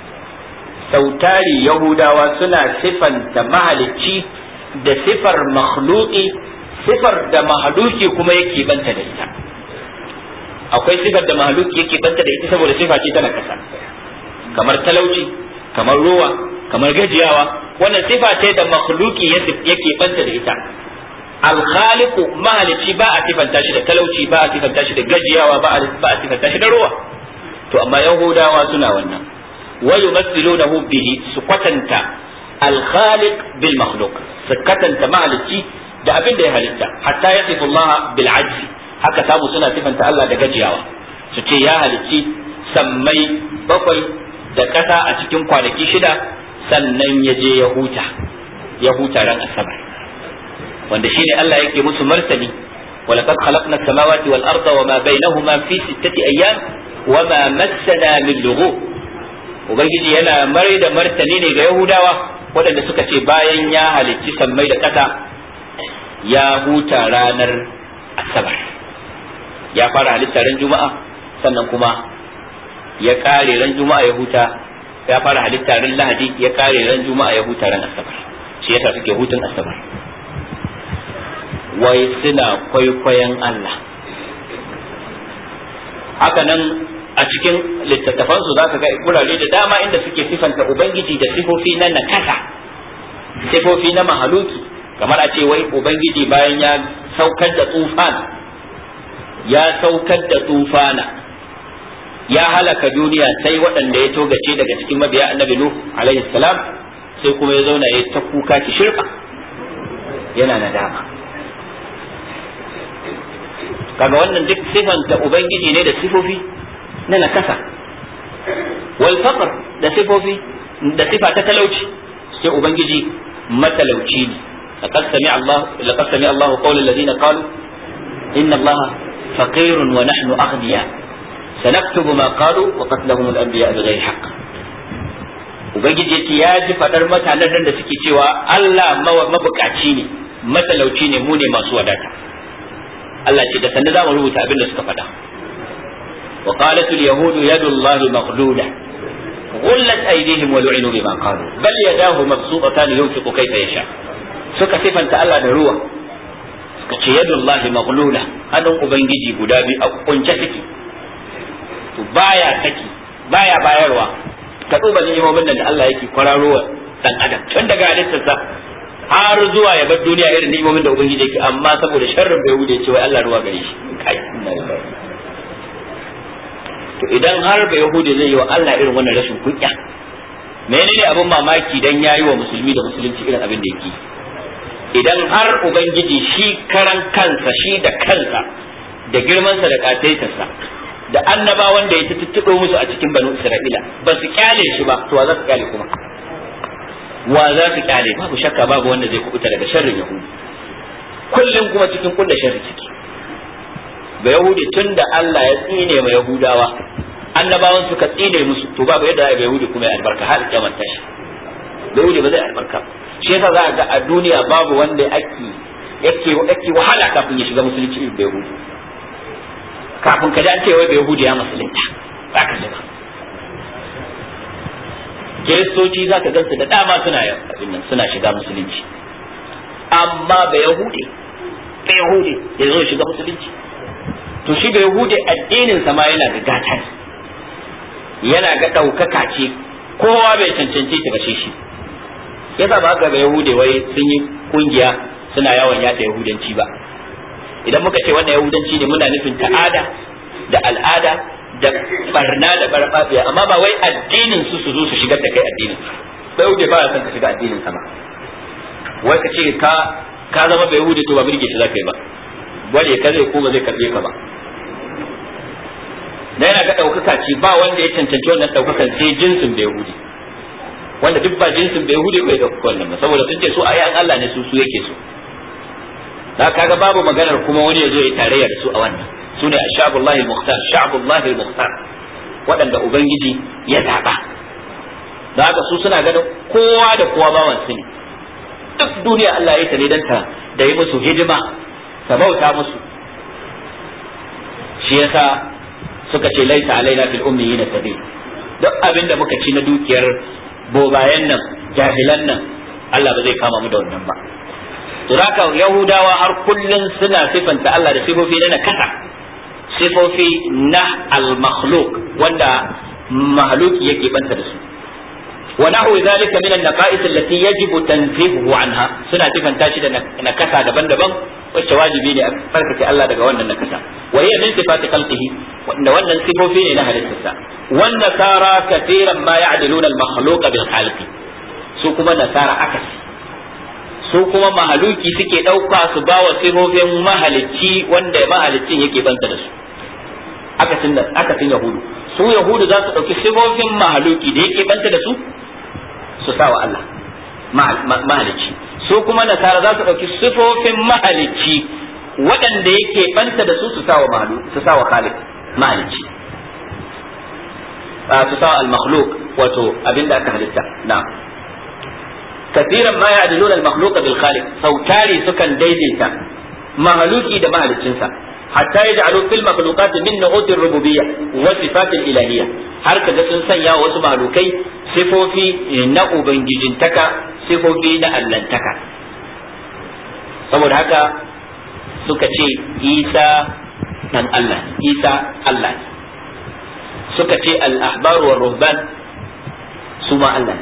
sautari yahudawa suna sifanta mahalicci da sifar makhluqi sifar da mahaluki kuma yake banta da ita akwai sifar da mahaluki yake banta da ita saboda sifa ce ta nakasa kamar talauci kamar ruwa kamar gajiyawa wannan sifa ce da makhluki yake banta da ita alkhaliqu mahalici ba a sifanta shi da talauci ba a sifanta shi da gajiyawa ba a sifanta shi da ruwa to amma yahudawa suna wannan wa yumathilunahu bihi su kwatanta alkhaliq bil makhluq su kwatanta mahalici da abin da ya halitta hatta yasifu Allah bil ajzi haka samu suna sifanta Allah da gajiyawa su ce ya halicci sammai bakwai da kasa a cikin kwanaki shida sannan ya je ya huta ya huta ran asabar wanda shine Allah yake musu martani walaqad khalaqna as-samawati wal arda wama bainahuma fi sittati ayyam wama massana min lughub ubangiji yana mare da martani ne ga yahudawa waɗanda suka ce bayan ya halicci sammai da ƙasa ya huta ranar asabar ya fara halitta ran juma'a sannan kuma ya kare ran juma'a ya huta ya fara halitta ran lahadi ya kare ran juma'a ya huta ran asabar shi yasa suke hutun asabar wai suna kwaikwayon Allah haka nan a cikin littattafansu za ka ga gurare da dama inda suke sifanta ubangiji da sifofi na nakasa sifofi na mahaluki kamar a ce wai ubangiji bayan ya saukar da tufan ya saukar da tufana ya halaka duniya sai waɗanda ya togace daga cikin mabiya annabi nuh alaihi salam sai kuma ya zauna ya ta kuka ki shirka yana nadama kaga wannan duk sifanta ubangiji ne da sifofi na nakasa wal faqr da sifofi da sifa ta talauci sai ubangiji matalauci ne laqad sami'a Allah laqad sami'a Allah qawla alladhina qalu inna Allah faqirun wa nahnu aghniya sanaktubu ma qalu wa qatlahum al-anbiya bighayri haqq ubangiji yace ya ji fadar mutanen da suke cewa Allah mabukaci ne matalauci ne mu ne masu wadata Allah ce da sanda za mu rubuta abin da suka faɗa wa qalat al-yahud yadu Allah maghlula ghullat aydihim wa lu'inu bima qalu bal yadahu mabsuutatan yunfiqu kayfa yasha suka sifanta Allah da ruwa suka ce yadu Allah maghlula hannun ubangiji guda biyu a kunce take to baya saki baya bayarwa ka duba ni'imomin da Allah yake kwararowa dan adam tun daga halittarsa har zuwa ya bar duniya irin ni'imomin da ubangiji yake, amma saboda sharrin bai hude cewa Allah ruwa gare shi kai inna lillahi. To idan har bai hude zai yi wa Allah irin wannan rashin kunya, menene abin mamaki dan yayi wa musulmi da musulunci irin abin da yake? Idan har ubangiji shi karan kansa shi da kansa da girmansa da kataitarsa da annabawan da ya tuttuɗo musu a cikin banu Isra'ila ba su kyale shi ba, to wa za su kyale kuma? Wa za su kyale? Babu shakka babu wanda zai kubuta daga sharrin Yahudi. Kullum kuma cikin kulla sharri ciki. Ba Yahudi tun da Allah ya tsine ma Yahudawa, annabawan suka tsine musu, to babu yadda ba Yahudi kuma ya albarka har kiyamar tashi. Ba Yahudi ba zai albarka. Shi yasa za a ga a duniya babu wanda ake yake yake wahala kafin ya shiga musulunci irin ba Yahudi. Kafin ka ji an ce wai ba Yahudi ya musulunta, ba ka ji ba. Kiristoci za ka gansu da dama suna nan suna shiga musulunci, amma ba Yahudi ba Yahudi ya zo shiga musulunci. To shi ba Yahudi addinin sa ma yana ga gata ne, yana ga ɗaukaka ce, kowa bai cancanci ta bashe shi. Yasa ba ga ba Yahudi wai sun yi kungiya suna yawan yata Yahudanci ba. Idan muka ce wannan Yahudanci ne muna nufin ta'ada da al'ada da barna da barbabiya, amma ba wai addinin su su zo su shigar da kai addinin su. Bai Yahudi ba ya san ka shiga addinin sa ba. Wai ka ce ka ka zama bai Yahudi to ba birge shi zaka yi ba, wanda ka zai ko ba zai karbe ka ba. Da yana ga daukaka ce ba wanda ya cancanci wannan daukakan sai jinsin bai Yahudi, wanda duk ba jinsin bai Yahudi bai dauka wannan ba, saboda sun ce su ayan Allah ne, su su yake so. Da kaga babu maganar kuma wani ya zo ya tarayya da su a wannan. Sune ashabullahi al-mukhtar, sha'bullahi al-mukhtar, waɗanda ubangiji ya zaba. Da haka su suna ganin kowa da kowa bawan su ne. Duk duniya Allah ya yi ta ne dan ta da yi musu hidima, ta bauta musu. Shi yasa suka ce laisa alaina fil ummiyina sabil. Duk abin da muka ci na dukiyar bobayen nan, jahilan nan, Allah ba zai kama mu da wannan ba. Suraka Yahudawa har kullun suna sifanta Allah da sifofi na nakasa, sifofi na al-makhluq wanda mahaluki yake banta da su. Wa nahu zalika min an-naqa'is allati yajibu tanzihuhu anha, suna sifanta shi da nakasa daban-daban wacce wajibi ne a farkace Allah daga wannan nakasa. Wa hiya min sifati khalqihi, wanda wannan sifofi ne na halittarsa. Wan nasara kathiran ma ya'diluna al-makhluq bil khaliq. Su kuma nasara akasi, su kuma mahaluki suke ɗauka su ba wa sifofin mahalicci wanda mahaliccin yake banta da su. Akasin da akasin Yahudu, su Yahudu za su ɗauki sifofin mahaluki da yake banta da su su sa wa Allah mahalicci, su kuma Nasara za su ɗauki sifofin mahalicci waɗanda yake banta da su su sa wa mahalu su sa wa Khaliq mahalicci, su sa al-makhluq wato abinda aka halitta. na'am كثيرا ما يعدلون المخلوق بالخالق، سوتاري سكن ديديتا مهلوكي ده مهلكينسا حتى يجعلوا في المخلوقات من نعوت الربوبية وصفات الإلهية. هركا ده سن سنيا wasu mahlukai sifofi na ubangijintaka, sifofi na allantaka. Saboda haka suka ce Isa dan Allah, Isa Allah. Suka ce al-ahbar wa ruhban su ma Allah.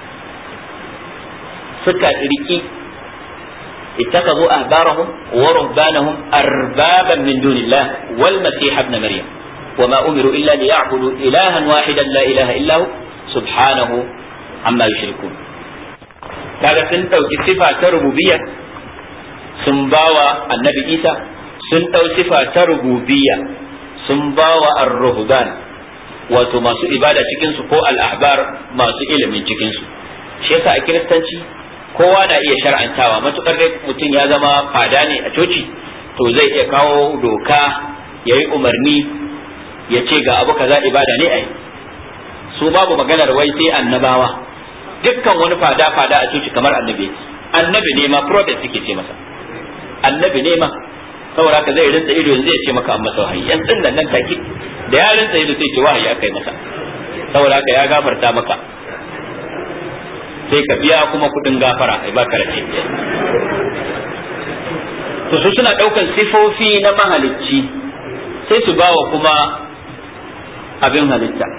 suka riki ittakazu ahbarahum wa ruhbanahum arbaban min dunillah wal masih ibn maryam wama umiru illa liya'budu ilahan wahidan la ilaha illa hu subhanahu amma yushrikun. kaga sun dauki sifa ta rububiyya sun bawa annabi Isa, sun dau sifa ta rububiyya sun bawa ar-ruhban wato masu ibada cikin su ko al-ahbar masu ilimin cikin su. Shi yasa a kiristanci kowa na iya shar'antawa, matukar dai mutum ya zama fada ne a coci to zai iya kawo doka ya yi umarni ya ce ga abu kaza ibada ne a yi. Su babu maganar wai sai annabawa, dukkan wani fada fada a coci kamar annabi annabi ne ma, prophet suke ce masa annabi ne ma. saboda haka zai rinsa ido yanzu ya ce maka amma wahayi, yan din nan nan take da ya rinsa ido sai ce wahayi akai masa, saboda haka ya gafarta maka sai ka biya kuma kudin gafara ai ba karace. To su suna daukan sifofi na mahalicci sai su bawa kuma abin halitta.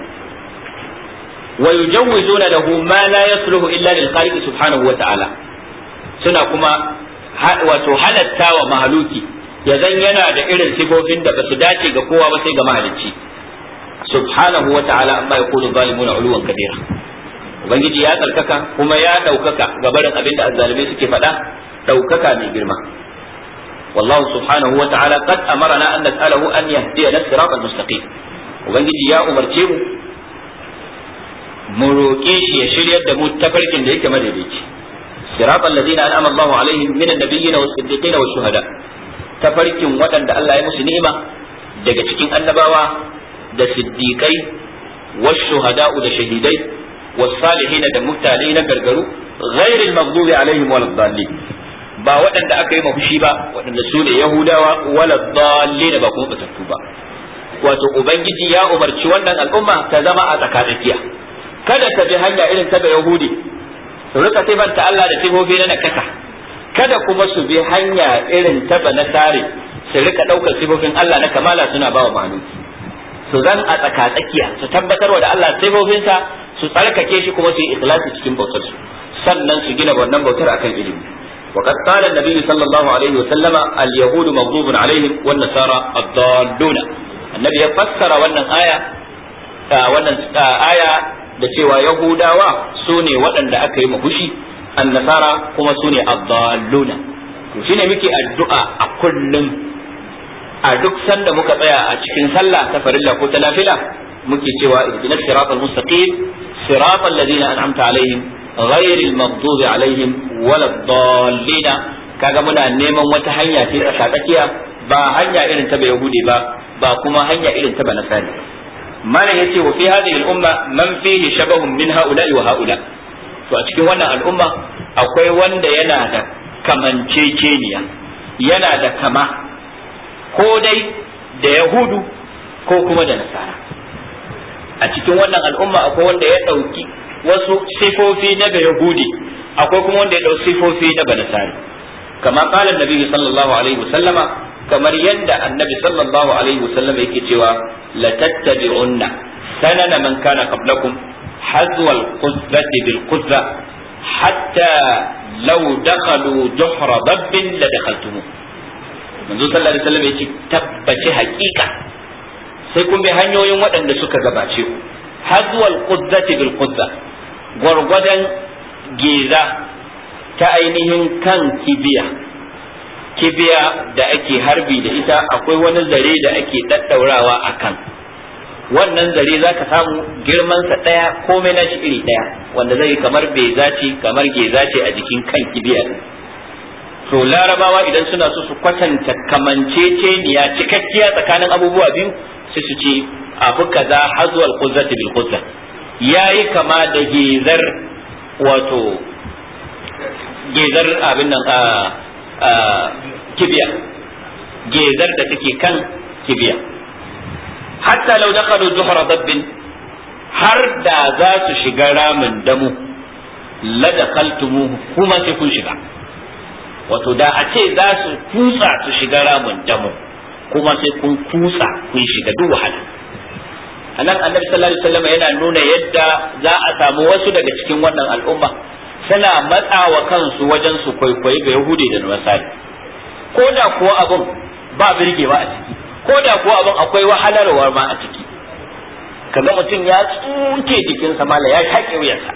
Wa yujawwizuna lahu ma la yasluhu illa lil khaliq subhanahu wa ta'ala, suna kuma wato halatta wa mahaluki ya zan yana da irin sifofin da basu dace ga kowa ba sai ga mahalicci subhanahu wa ta'ala amma yaqulu zalimuna uluwan kabira. Ubangiji ya tsarkaka kuma ya daukaka ga barin abin da azzalimai suke faɗa, daukaka mai girma. wallahu subhanahu wa ta'ala qad amarna an nas'alahu an yahdiyana siratal mustaqim. Ubangiji ya umarce mu mu roƙe shi ya shiryar da mu tafarkin da yake madaidaici. siratal ladina an'ama Allahu alaihim minan nabiyyin was-siddiqin wash-shuhada, tafarkin waɗanda Allah ya musu ni'ima daga cikin annabawa da siddiqai wash-shuhada'u da shahidai was-salihin da mutane na gargaru ghairil maghdubi alaihim waladdallin, ba waɗanda aka yi mafushi ba waɗanda su ne yahudawa waladdallin ba kuma batattu ba. Wato ubangiji ya umarci wannan al'umma ta zama a tsakatsakiya, kada ta bi hanya irin ta ga yahudi su rika sifanta Allah da sifofi na nakasa, kada kuma su bi hanya irin ta banasare su rika daukar sifofin Allah na kamala suna ba wa mahaluki. Su zan a tsakatsakiya, su tabbatarwa da Allah sifofinsa, su tsarkake shi kuma su yi ikhlasi cikin bautar su, sannan su gina wannan bautar akan ilimi. وقد قال النبي صلى الله عليه وسلم اليهود مغضوب عليهم والنصارى الضالون. النبي يفسر wannan aya wannan aya da cewa yahudawa sune waɗanda aka yi mafushi, annasara kuma sune ad-dalluna. to shine muke addu'a a kullum, a duk sanda muka tsaya a cikin sallah ta farilla ko ta nafila muke cewa ihdinas siratal mustaqim siratal ladina an'amta alaihim ghairil maghdubi alaihim waladdallin. kaga muna neman wata hanya ce tsakatsakiya, ba hanya irin ta yahudi ba ba kuma hanya irin ta banasari. malam yace wa fi hadhihi al-umma man fihi shabahun min ha'ula'i wa ha'ula. to a cikin wannan al'umma akwai wanda yana da kamanceceniya, yana da kama ko dai da yahudu ko kuma da nasara. a cikin wannan al'umma akwai wanda ya dauki wasu sifofi na da yahudi, akwai kuma wanda ya dauki sifofi na banasari. kama qala annabi sallallahu alaihi wasallama, kamar yadda annabi sallallahu alaihi wasallam yake cewa la tattabi'unna sanana man kana qablakum hazwa al-quzzati bil quzza hatta law dakhalu juhra dabbin la dakhaltumu. manzo sallallahu alaihi wasallam yake tabbaci haƙiƙa sai kun bi hanyoyin waɗanda suka gabace ku. hazwa al-quzzati bil quzza, gwargwadon geza ta ainihin kan kibiya kibiya da ake harbi da ita, akwai wani zare da ake daddaurawa a kan wannan zare za ka samu girmansa ɗaya komai na shi iri ɗaya, wanda zai kamar beza ce kamar geza ce a jikin kan kibiya. to larabawa idan suna so su kwatanta kamanceceniya cikakkiya tsakanin abubuwa biyu sai su ce abu kaza hazwal quzzati bil quzza, yayi kama da gezar wato gezar abin nan a kibiya, gezar da take kan kibiya. hatta law dakhalu juhra dabbin, har da za su shiga ramin damu la dakhaltumuhu, kuma sai kun shiga. wato da a ce za su kutsa su shiga ramin damu kuma sai kun kutsa kun shiga duk wahala. anan annabi sallallahu alaihi wasallam yana nuna yadda za a samu wasu daga cikin wannan al'umma suna matsawa kansu wajen su kwaikwayi ga Yahudi da Nasara, ko da kuwa abun ba birgewa a ciki, ko da kuwa abun akwai wahalarwa ma a ciki. kaga mutum ya tsuke jikinsa mala ya haƙe wuyarsa,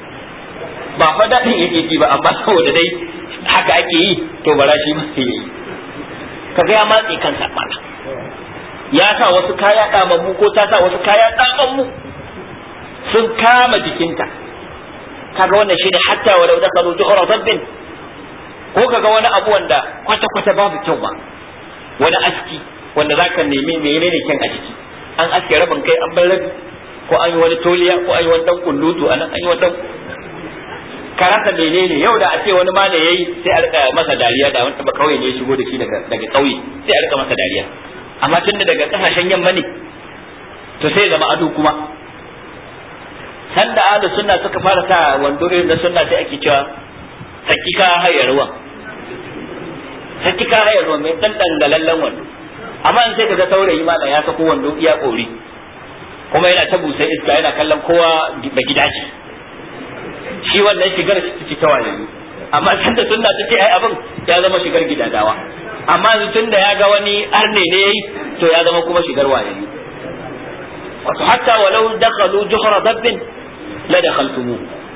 ba fa daɗin yake ji ba, amma saboda dai haka ake yi to bara shi ma sai yi. kaga ya matse kansa mala, ya sa wasu kaya ɗamammu ko ta sa wasu kaya ɗamammu sun kama jikinta. kaga wannan shine hatta walau dakhalu juhra dabbin, ko kaga wani abu wanda kwata kwata babu kyau ba, wani aski wanda zaka nemi menene kyan a ciki, an aske rabin kai an bar rabi, ko an yi wani toliya ko an yi wani dan kullutu anan an yi wani dan karanta menene. yau da a ce wani ma da yayi sai a rika masa dariya, da wani ba kauye ne ya shigo da shi daga daga kauye sai a rika masa dariya, amma tunda daga kasashen yamma ne to sai zama ado kuma. sanda ahlu sunna suka fara sa wando irin na sunna sai ake cewa sakika hayar ruwa, sakika hayar ruwa mai dan dangalallen wando. amma in sai kaga saurayi ma ya sako wando iya kori kuma yana ta busa iska, yana kallon kowa da gida ce, shi wannan shigar shi ta waye amma tunda sunna ta ce ai abin ya zama shigar gidadawa, amma yanzu tunda ya ga wani arne ne yayi to ya zama kuma shigar wayayi. wato hatta walau dakhalu juhra dabbin la dakhaltumu.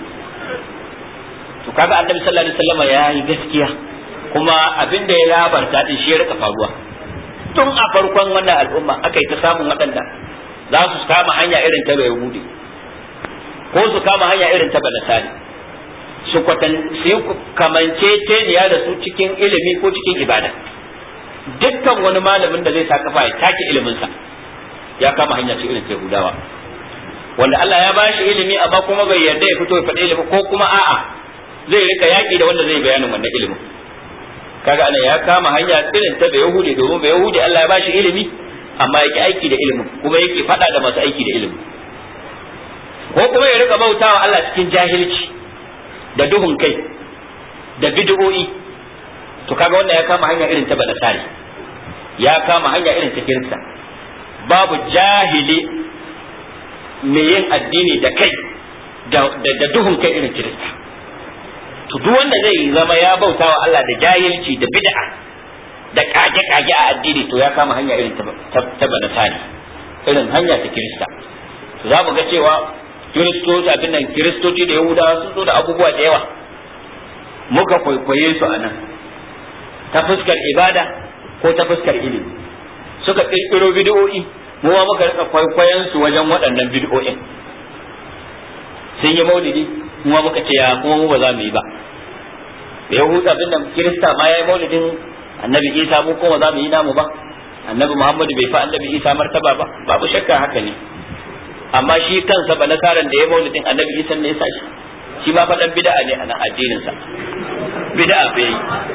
to kaga annabi sallallahu alaihi wasallam yayi gaskiya, kuma abin da ya labarta din shi ya rika faruwa tun a farkon wannan al'umma. aka yi ta samun waɗanda za su kama hanya irin ta Yahudi ko su kama hanya irin ta Nasari, su kwatan su kamanceceniya da su cikin ilimi ko cikin ibada. Dukkan wani malamin da zai sa kafa ya take ilimin sa ya kama hanya ce irin ta Yahudawa, wanda Allah ya bashi ilimi amma kuma bai yarda ya fito ya faɗi ilimi, ko kuma a'a zai rika yaki da wanda zai bayanin wannan ilimin. kaga ana ya kama hanya irin ta Yahudi, domin ba Yahudi Allah ya bashi ilimi amma yake aiki da ilimin, kuma yake faɗa da masu aiki da ilimi. Ko kuma ya rika bautawa Allah cikin jahilci da duhun kai da bid'o'i, to kaga wannan ya kama hanya irin ta Nasari, ya kama hanya irin ta Kirista. Babu jahili mai yin addini da kai da duhun kai irin Kirista. To duk wanda zai zama ya bautawa Allah da jahilci da bid'a da kage-kage a addini, to ya kama hanya irin ta Nasari, irin hanya ta Kirista. Za mu ga cewa Kiristoci abin nan Kiristoci da Yahudawa sun zo da abubuwa da yawa, muka kwaikwaye su a nan ta fuskar ibada ko ta fuskar ilimi. Suka kirkiro bid'o'i, mu ma muka rika kwaikwayon su wajen waɗannan bid'o'in. Sun yi maulidi, mu ma muka ce ya kuma mu ba za mu yi ba. Yahuda abin nan Kirista ma ya yi maulidin Annabi Isa, mu kuma za mu yi namu ba. Annabi Muhammadu bai fa Annabi Isa martaba ba, babu shakka haka ne. Amma shi kansa ba nasaran da ya maulidin Annabi Isa ne ya sa shi, shi ma fa dan bid'a ne a nan addinin sa, bid'a bai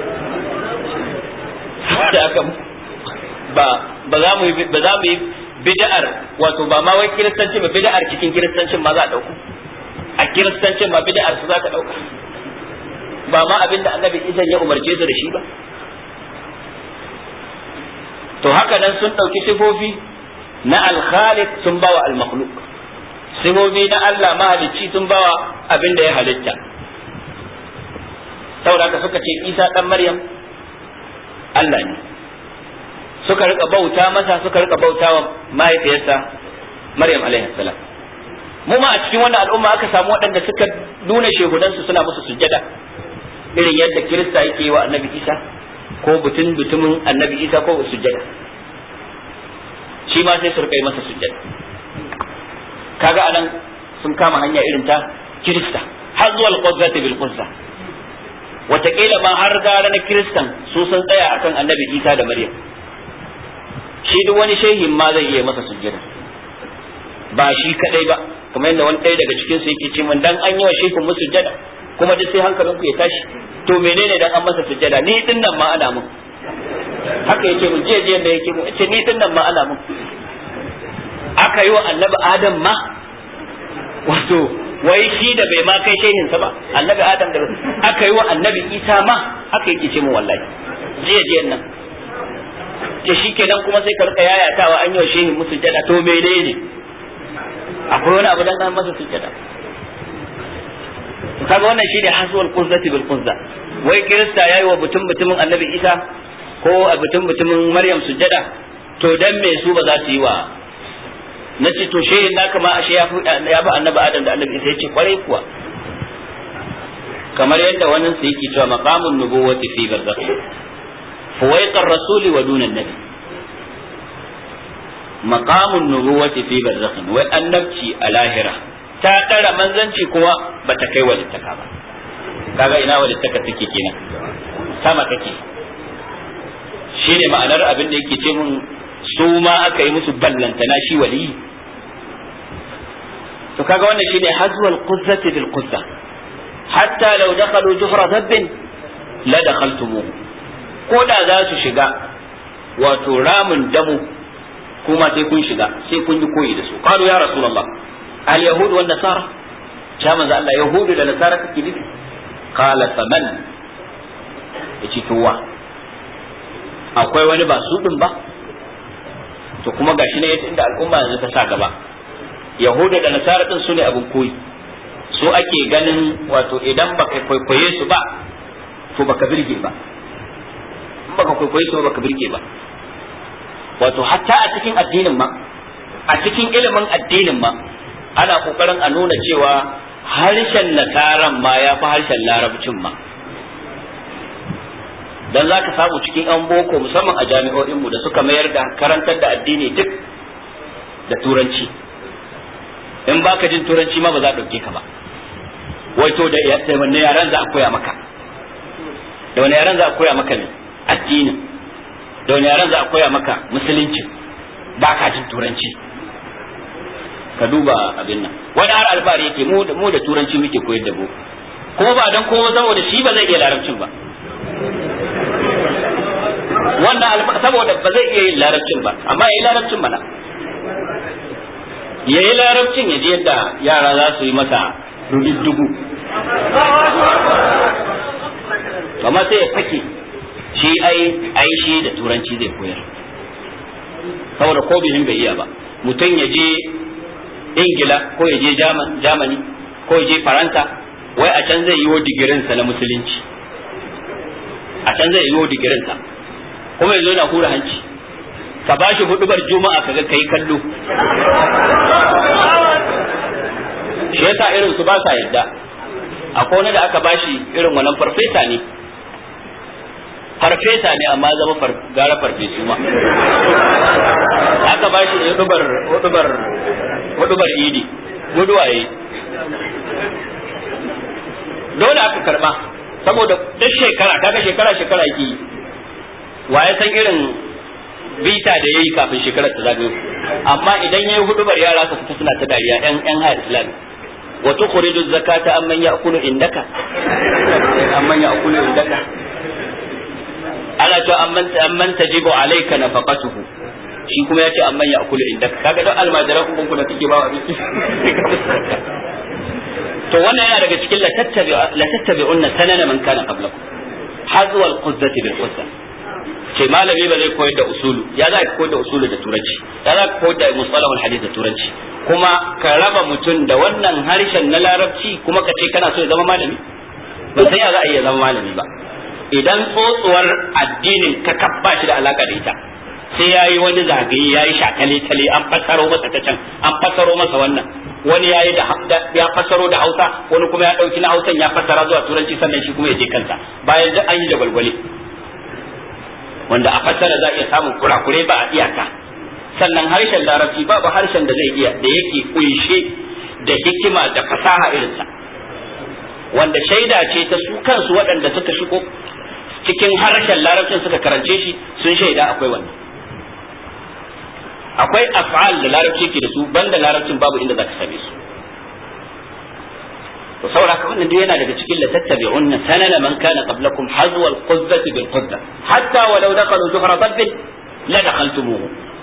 da aka ba ba za mu ba za mu yi bid'ar, wato ba ma wai kiristanci ba, bid'ar cikin kiristancin ma za a dauko, a kiristancin ma bid'ar su za ka dauka, ba ma abin da Annabi Isa ya umarce su da shi ba. To haka nan sun dauki sifofi na al-khaliq sun bawa al-makhluq, sifofi na Allah mahalicci sun bawa abin da ya halitta. Saboda haka suka ce Isa dan Maryam Allah ne, suka rika bauta masa, suka rika bautawa mahaifiyarsa Maryam alaihi salam. Mu ma a cikin wannan al'umma aka samu waɗanda suka nuna shehudansu suna musu sujjada, irin yadda Kirista yake yi wa Annabi Isa, ko butun butumin Annabi Isa ko sujjada, shi ma sai su rika yi masa sujjada. Kaga anan sun kama hanya irin ta Kirista, har zuwa al-quzzati bil quzza. Wataƙila ma har gara na Kiristan su sun tsaya akan Annabi Isa da Maryam, shi duk wani shehin ma zai iya masa sujjada, ba shi kadai ba, kamar yadda wani ɗaya daga cikin su yake ce mun dan an yi wa shehin mu sujjada kuma duk sai hankalinku ya tashi, to menene dan an masa sujjada, ni din nan ma ana mun. Haka yake mun je je da yake mun ce ni din nan ma ana mun. Aka yi wa Annabi Adam ma, wato wai shi da bai ma kai shehin sa ba, Annabi Adam da aka yi wa Annabi Isa ma, haka yake ce mun wallahi je je nan. Ke shi kenan kuma sai ka rika yayatawa an yi wa shehin mu sujjada, to menene? Akwai wani abu dan an masa sujjada? Kaga wannan shi ne haswal quzzati bil quzza. Wai Kirista yayi wa mutum mutumin Annabi Isa ko a mutum mutumin Maryam sujjada, to dan me su ba za su yi wa? Nace to shehin naka ma ashe ya fi Annabi Adam da Annabi Isa, yace kwarai kuwa. Kamar yadda wannan sai yake cewa maqamun nubuwwati fi barzakh fuwaiqar rasuli wa dunan nabi. Maqamun nubuwwati fi barzakh, wai annabci a lahira ta ɗara manzanci kuma ba ta kai walittaka ba. Kaga ina walittaka take kenan, sama take. Shi ne ma'anar abin da yake ce mun su ma aka yi musu ballantana shi waliyi. To kaga wannan shi ne hazwal quzzati bil quzza, hatta law dakhalu juhra dabbin la dakhaltumuhu. Ko da za su shiga wato ramin damu, kuma sai kun shiga, sai kun yi koyi da su. Qalu ya rasulullah al yahud wan nasara, ja manzo Allah yahudu da nasara kake nufi? Qala faman, yace to wa akwai wani ba su din ba? To kuma gashi ne inda al'umma yanzu ta sa gaba, yahudu da nasara din su ne abin koyi, su ake ganin wato idan baka kwaikwaye su ba to baka birge ba, baka kwaikwaye su baka birge ba. Wato hatta a cikin addinin ma, a cikin ilimin addinin ma ana kokarin a nuna cewa harshen nasaran ma ya fi harshen larabcin ma. Dan za ka samu cikin yan boko musamman a jami'o'inmu da suka mayar da karantar da addini duk da turanci, in baka jin turanci ma ba za a ɗauke ka ba. Wato da wanne yaran za a koya maka, da wani yaran za a koya maka ne addinin, da wani yaran za a koya maka musulunci, ba ka jin turanci. Ka duba abin nan, wani har alfahari yake mu da mu da turanci muke koyar da boko, kuma ba dan kowa saboda shi ba zai iya larabcin ba. Wannan saboda ba zai iya yin larabcin ba, amma yayi larabcin mana, yayi larabcin ya je yadda yara za su yi masa rududdugu, amma sai ya fake shi ai ai shi da turanci zai koyar, saboda ko bihin bai iya ba. Mutum ya je Ingila ko ya je Germany ko ya je Faransa, wai a can zai yi wa digirinsa na musulunci, a can zai yi wa digirinsa, kuma ya zo na hura hanci, ka ba shi hudubar juma'a kaga kai kallo. Shi yasa irin su ba sa yadda. Akwai wani da aka bashi irin wannan farfesa ne, farfesa ne amma zama gara farfesu ma. Aka bashi hudubar hudubar hudubar idi guduwaye, dole aka karba saboda duk shekara kaga shekara shekara yake waye san irin bita da yayi kafin shekarar ta zagayo. Amma idan yayi hudubar yara su fita suna ta dariya yan yan hayar islam, wa tukhriju zakata amman ya'kulu indaka amman ya'kulu indaka, ana to amman amman tajibu alayka nafaqatuhu, shi kuma yace amman ya'kulu indaka. Kaga don almajiran kun da kike ba wa abinci. To wannan yana daga cikin la tattabi la tattabi'unna sanana man kana qablakum hazwa al-quzzati bil quzza. Ce malami ba zai koyar da usulu, ya za ka koyar da usulu da turanci, ya za ka koyar da mustalahul hadith da turanci, kuma ka raba mutum da wannan harshen na larabci kuma ka ce kana so ya zama malami? Ba sai ya za a iya zama malami ba. Idan tsotsuwar addinin ka kabba shi da alaka da ita, sai ya yi wani zagaye, ya yi shakale tale, an fassaro masa ta can, an fassaro masa wannan, wani ya yi da ya fassaro da Hausa, wani kuma ya dauki na Hausan ya fassara zuwa turanci, sannan shi kuma ya je kansa, bayan duk an yi da gwalgwale, wanda a fassara za a iya samun kurakure ba a iyaka. Sannan harshen larabci babu harshen da zai iya da yake kunshe da hikima da fasaha irinsa, wanda shaida ce ta su kansu waɗanda suka shigo cikin harshen larabcin suka karance shi sun shaida akwai wannan. Akwai af'al da larabci ke da su, banda larabcin babu inda zaka same su. To saboda haka wannan duk yana daga cikin la tattabi'unna sanana man kana qablakum hazwa al-quzzati bil quzza hatta walau dakhalu zuhra dabb la dakhaltumuhu.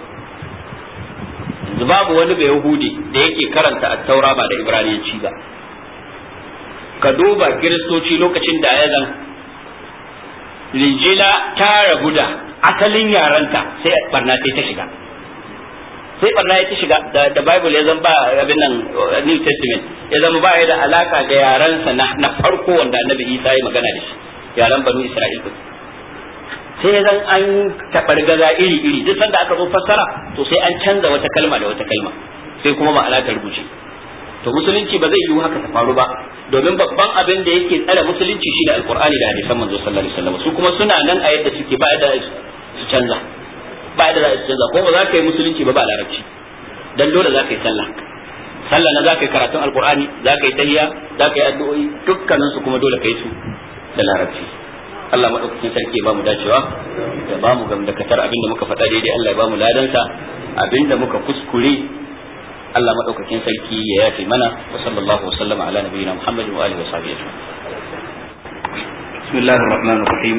Babu wani bai yahudi da yake karanta at-taura ba da ibraniyanci ba. Ka duba kiristoci lokacin da ya zan linjila ta rabu da asalin yaranta sai barna sai ta shiga, sai barna ya ta shiga da, da Bible ya zama ba abin nan New Testament ya zama ba ya da alaka da yaransa na, na farko wanda Annabi Isa ya magana da shi, yaran Banu Isra'il. Sai ya zan an tabargaza iri iri, duk sanda aka zo fassara to sai an canza wata kalma da wata kalma, sai kuma ma'ana ta rubuce. To musulunci ba zai yiwu haka ta faru ba, domin babban abin da yake tsare musulunci shine alqur'ani da hadisan manzo sallallahu alaihi wasallam, su kuma suna nan a yadda suke ba da su canza, ba da za su canza. Ko ba za ka yi musulunci ba ba larabci, dan dole za ka yi sallah sallah na za ka yi karatun alqur'ani, za ka yi tahiyya, za ka yi addu'o'i, dukkanin su kuma dole ka yi su da larabci. Allah madaukakin sarki ya ba mu dacewa, ya ba mu gamdakatar abinda muka faɗa daidai, Allah ya ba mu ladansa, abinda muka kuskure Allah madaukakin sarki ya yafe mana. Wa sallallahu wasallama ala nabiyina Muhammadin wa alihi wa sahbihi ajma'in. Bismillahir rahmanir rahim.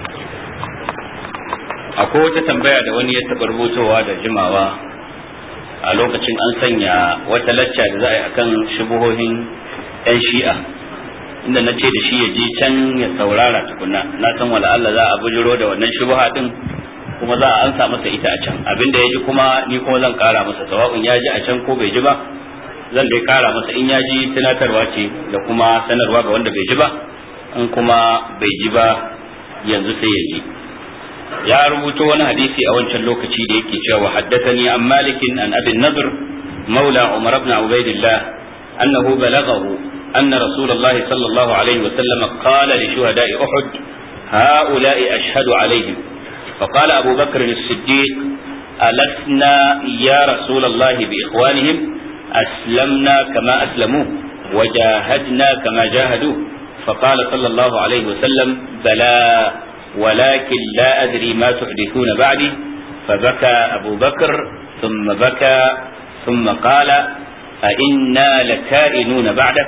Akwai wata tambaya da wani ya taɓa rubutowa da jimawa a lokacin an sanya wata lacca da za a yi akan shubuhohin 'yan shi'a, inda na ce da shi ya je can ya saurara tukuna, na san wala Allah za a bujiro da wannan shubuha din kuma za a ansa masa ita a can. Abinda ya ji kuma ni kuma zan kara masa, sawa'un ya ji a can ko bai ji ba zan dai kara masa, in ya ji tunatarwa ce da kuma sanarwa ga wanda bai ji ba, in kuma bai ji ba yanzu sai ya ji. Ya rubuto wani hadisi a wancan lokaci da yake cewa haddathani an malikin an abin nadr maula umar ibn ubaidillah annahu balaghahu anna rasulullahi sallallahu alaihi wa sallam qala li shuhada'i uhud ha'ula'i ashhadu alaihim فقال أبو بكر الصديق ألسنا يا رسول الله بإخوانهم أسلمنا كما أسلموا وجاهدنا كما جاهدوا فقال صلى الله عليه وسلم بلى ولكن لا أدري ما تحدثون بعدي فبكى أبو بكر ثم بكى ثم قال أئنا لكائنون بعدك.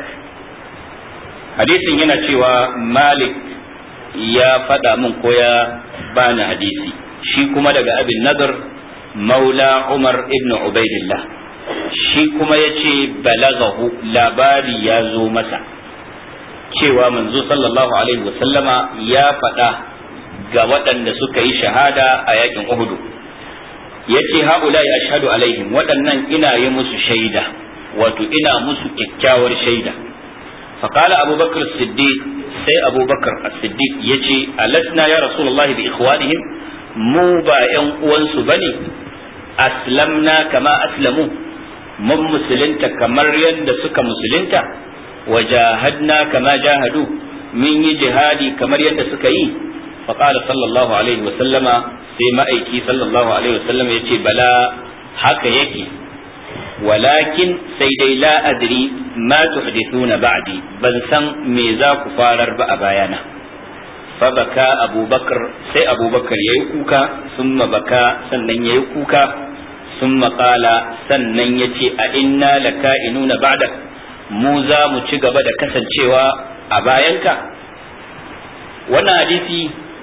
حديث هنا شوى مالك يا فدا من قويا بان حديثي شيكما لغا أبي النضر مولى عمر ابن عبيد الله شيكما يتي بلغه لاباري يازو مسا cewa manzo sallallahu alaihi wasallama ya faɗa ga waɗanda suka yi shahada a yakin Uhud yace haula ya ashhadu alaihim waɗannan ina yi musu shaida wato ina musu kyakkyawar shaida fa qala abubakar as-siddiq sai abubakar as-siddiq yace alasna ya rasulullahi bi ikhwanihim mu ba ƴan uwansu bane aslamna kama aslamu mun musulunta kamar yadda suka musulunta wajahadna kama jahadu min yi jihadi kamar yadda suka yi فقال صلى الله عليه وسلم sai ma'aiki sallallahu alaihi wasallam ya ce bala haka yake walakin sai dai la adri ma tuhdithuna ba'di ban san me za ku farar ba a bayana fa baka abubakar sai abubakar yayi kuka summa baka sannan yayi kuka summa qala sannan yace a inna laka'inuna ba'dak mu za mu ci gaba da kasancewa a bayanka. Wannan hadisi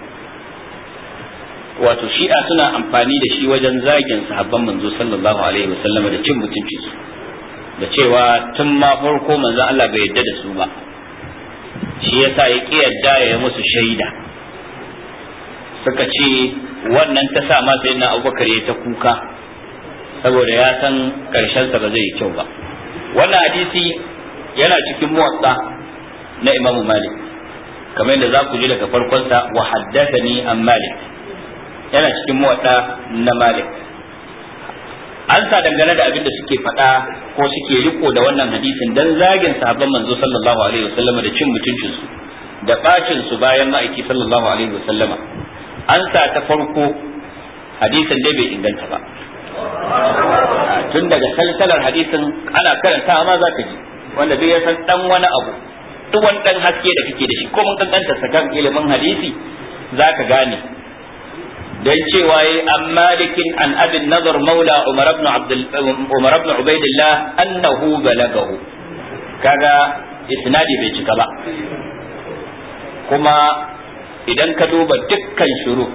wato shi'a suna amfani da shi wajen zagin sahabban manzo sallallahu alaihi wasallam da cin mutuncin su da cewa tun ma farko manzo Allah bai yarda da su ba shi yasa ya ki yarda ya yi musu shaida suka ce wannan ta sa ma sayyidina Abubakar ya ta kuka saboda ya san karshen sa ba zai yi kyau ba. Wannan hadisi yana cikin muwatta na Imam Malik kamar yadda za ku ji daga farkon sa wa haddathani an Malik yana cikin muwatta na Malik. An sa dangane da abin da suke faɗa ko suke riko da wannan hadisin dan zagin sahabban manzo sallallahu alaihi wasallam da cin mutuncin su da bacin su bayan ma'aiki sallallahu alaihi wasallam. An sa ta farko hadisin dai bai inganta ba. Tun daga salsalar hadisin ana karantawa ma zaka ji wanda duk ya san dan wani abu duk wani dan haske da kake da shi ko mun kankanta sakan ilimin hadisi zaka gane dan cewa yi an malikin an abin nazar maula umar ibn abdul umar ibn ubaidillah annahu balagahu kaga isnadi bai cika ba kuma idan ka duba dukkan shuru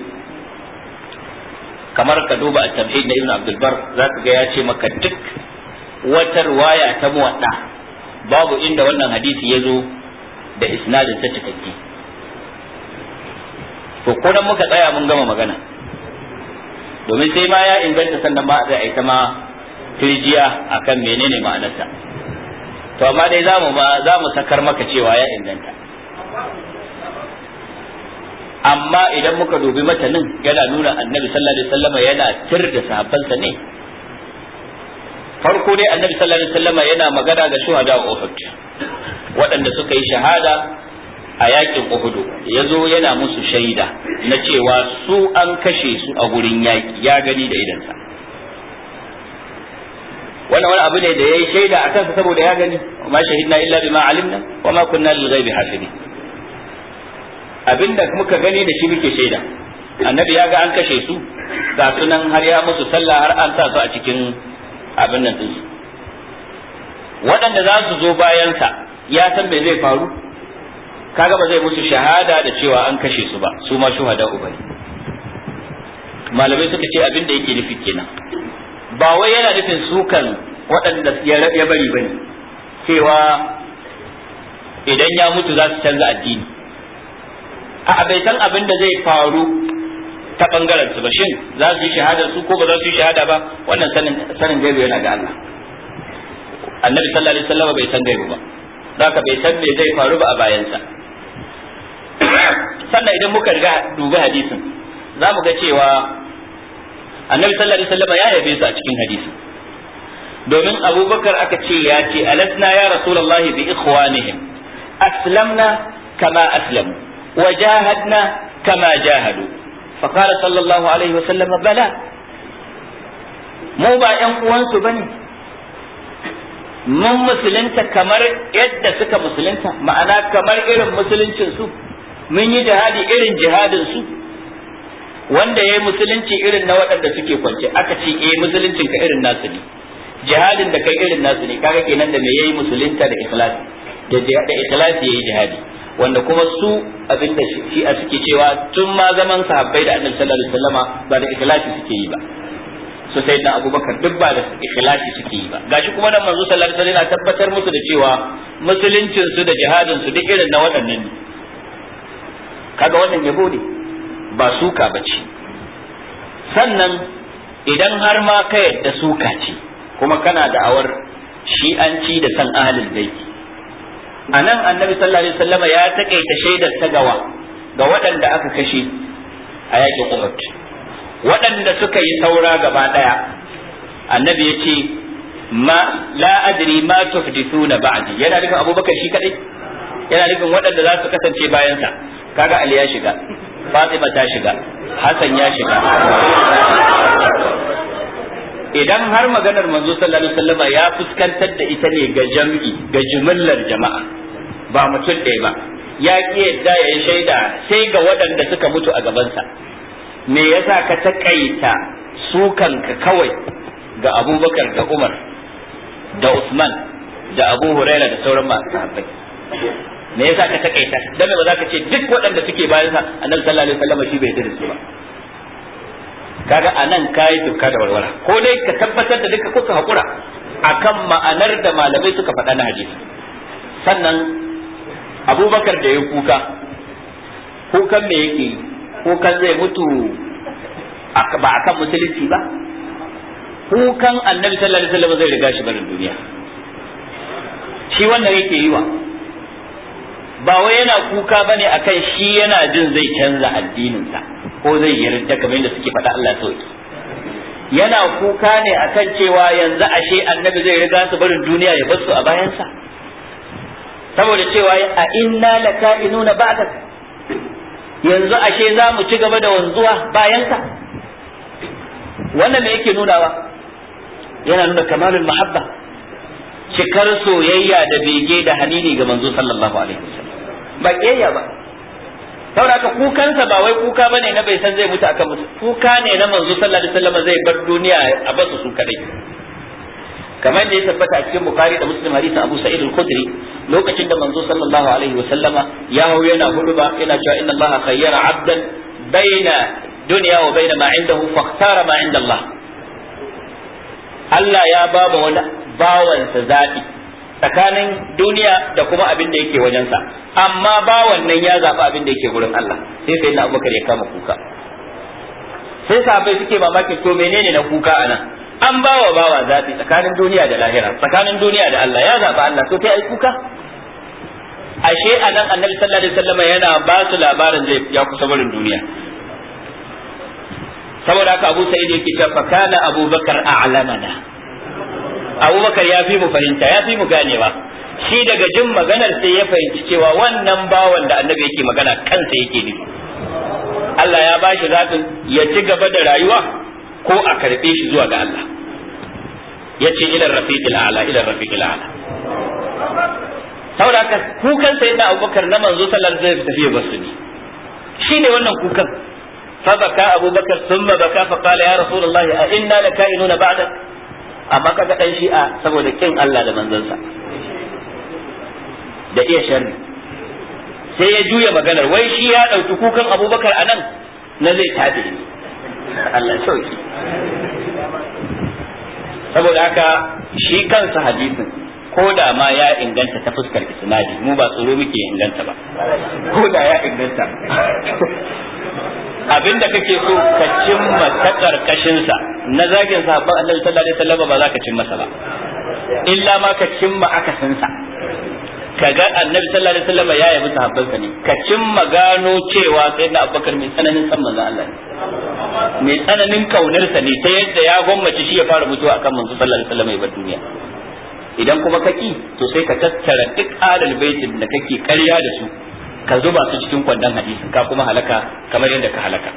kamar ka duba at-tamhid na ibn abdul bar zaka ga ya ce maka duk wata riwaya ta muwadda babu inda wannan hadisi yazo da isnadin ta cikakke to ko dan muka tsaya mun gama magana domin sai ma ya inganta sannan ma zai aika ma firjiya akan menene ma'anarsa to amma dai zamu ma zamu sakar maka cewa ya inganta amma idan muka dubi matanin yana nuna annabi sallallahu alaihi wasallam yana tir da sahabbansa ne. Farko dai annabi sallallahu alaihi wasallam yana magana ga shuhada Uhud waɗanda suka yi shahada a yakin Uhud yazo yana musu shaida na cewa su an kashe su a gurin yaki ya gani da idansa. Wannan wani abu ne da yayi shaida akan sa saboda ya gani ma shahidna illa bima alimna wa ma kunna lil ghaibi hafidin. Abinda muka gani da shi muke shaida annabi ya ga an kashe su ga sunan har ya musu sallah har an sa su a cikin abin nan din waɗanda za su zo bayansa ya san me zai faru kaga ba zai musu shahada da cewa an kashe su ba su ma shuhada ubai. Malamai suka ce abin da yake nufi kenan ba wai yana nufin sukan waɗanda ya bari bane cewa idan ya mutu za su canza addini a bai san abin da zai faru ta bangaren su ba shin za su yi shahada su ko ba za su yi shahada ba wannan sanin sanin gaibu yana ga Allah. Annabi sallallahu alaihi wasallam bai san gaibu ba zaka bai san me zai faru ba a bayansa sannan idan muka riga dubi hadisin za mu ga cewa annabi sallallahu alaihi wasallam ya yabe su a cikin hadisin, domin abubakar aka ce ya ce alasna ya rasulullahi bi ikhwanihim aslamna kama aslamu wa jahadna kama jahadu faqala sallallahu alaihi wasallam bala, mu ba ƴan uwansu bane, mun musulunta kamar yadda suka musulunta, ma'ana kamar irin musuluncin su, mun yi jihadi irin jihadin su. Wanda ya yi musulunci irin na waɗanda suke kwance aka ce eh musuluncin ka irin nasu ne, jihadin da kai irin nasu ne, kaga kenan da me yayi musulunta da ikhlasi da da ikhlasi yayi jihadi, wanda kuma su abinda shi a suke cewa tun ma zaman sahabbai da Annabi sallallahu alaihi wasallama ba da ikhlasi suke yi ba, su sai da Abubakar duk ba da ikhlasi suke yi ba, gashi kuma nan manzo sallallahu alaihi wasallam yana tabbatar musu da cewa musuluncin su da jihadin su duk irin na waɗannan ne, kaga wannan yabo ne ba suka bace. Sannan idan har ma ka yadda suka ce kuma kana da'awar shi'anci da san ahlul baiti, anan annabi sallallahu alaihi wasallam ya takaita shaidar ta gawa ga waɗanda aka kashe a yakin Uhud, waɗanda suka yi saura gaba daya annabi ya ce ma la adri ma tuhdithuna ba'di, yana nufin Abubakar shi kadai, yana nufin waɗanda za su kasance bayan sa, kaga Ali ya shiga, Fatima ta shiga, Hassan ya shiga. Idan har maganar manzo sallallahu alaihi wasallam ya fuskantar da ita ne ga jam'i, ga jumlar jama'a ba mutum ɗaya ba, ya ki yadda ya yi shaida sai ga waɗanda suka mutu a gabansa, me yasa ka takaita sukanka kawai ga Abubakar da Umar da Usman da Abu Huraira da sauran masu sahabbai? Me yasa ka takaita dan ba za ka ce duk waɗanda suke bayan sa Annabi sallallahu alaihi wasallam shi bai yarda su ba? Kaga anan kai duka da warwara, ko dai ka tabbatar da duka kuka hakura akan ma'anar da malamai suka faɗa na hadisi. Sannan Abubakar da ya kuka, kukan me yake? Kukan zai mutu ba akan musulunci ba? Kukan Annabi sallallahu alaihi wasallam zai riga shi barin duniya, shi wannan yake yi wa ba wai yana kuka bane akan shi yana jin zai canza addininsa ko zai yarda kamar yadda suke faɗa Allah sauki, yana kuka ne akan cewa yanzu ashe annabi zai riga su barin duniya ya bar su a bayansa, saboda cewa a inna laka'inuna ba'dak, yanzu ashe za mu ci gaba da wanzuwa bayansa. Wannan me yake nunawa? Yana nuna kamalul mahabba, cikar soyayya da bege da hanini ga manzo sallallahu alaihi wasallam, ba kiyayya ba. saboda haka kukansa ba wai kuka bane na bai san zai mutu akan mutu, kuka ne na manzo sallallahu alaihi wasallam zai bar duniya a basu su kadai, kamar da ya tabbata a cikin Bukhari da Muslim hadisin Abu Sa'id al-Khudri, lokacin da manzo sallallahu alaihi wasallama ya hau yana huduba yana cewa inna Allah khayyara 'abdan baina dunya wa baina ma 'indahu fakhtara ma 'inda Allah. Allah ya ba wani bawansa zaɓi tsakanin duniya da kuma abin da yake wajensa, amma bawan nan ya zaɓi abin da yake gurin Allah. Sai sai na Abubakar ya kama kuka, sai sahabbai suke mamakin to menene na kuka anan? An bawa bawa zaɓi tsakanin duniya da lahira, tsakanin duniya da Allah, ya zaɓi Allah, to sai ai kuka. Ashe anan Annabi sallallahu alaihi wasallam yana ba su labarin zai ya kusa barin duniya. Saboda haka Abu Sa'id yake cewa fa kana Abubakar a'lamana, Abubakar ya fi mu fahimta, ya fi mu ganewa. Shi daga jin maganar sai ya fahimci cewa wannan bawan da Annabi yake magana kansa yake nufi. Allah ya bashi zaɓin ya ci gaba da rayuwa ko a karɓe shi zuwa ga Allah. Yace ila rafiqil a'la, ila rafiqil a'la. Saboda haka kukan sayyidina Abubakar na manzo sallallahu alaihi wasallam tafiya basu ne. Shine wannan kukan. Fa baka Abubakar thumma baka fa qala ya Rasulullah a inna lakainuna ba'dak. Amma kaga dan shi'a saboda kin Allah da manzansa da iya sharri sai ya juya maganar, wai shi ya dauki kukan Abubakar anan na zai tabe ni. Allah sauki. Saboda haka shi kansa hadisin ko da ma ya inganta ta fuskar isnadi, mu ba tsoro muke inganta ba, ko da ya inganta abinda kake so ka cimma ta karkashin sa na zagin sahabban Annabi sallallahu alaihi wasallam ba za ka cimma sa ba, illa ma ka cimma akasin sa. kaga annabi sallallahu alaihi wasallam ya yabi sahabbansa ne ka cimma gano cewa sayyidina Abubakar mai tsananin san manzon Allah ne mai tsananin kaunarsa ne ta yadda ya gwammace shi ya fara mutuwa akan manzon sallallahu alaihi wasallam ya bar duniya. Idan kuma kaki to sai ka tattara duk alal baitin da kake ƙarya da su ka zuba su cikin kwandon hadisi ka kuma halaka kamar yadda ka halaka.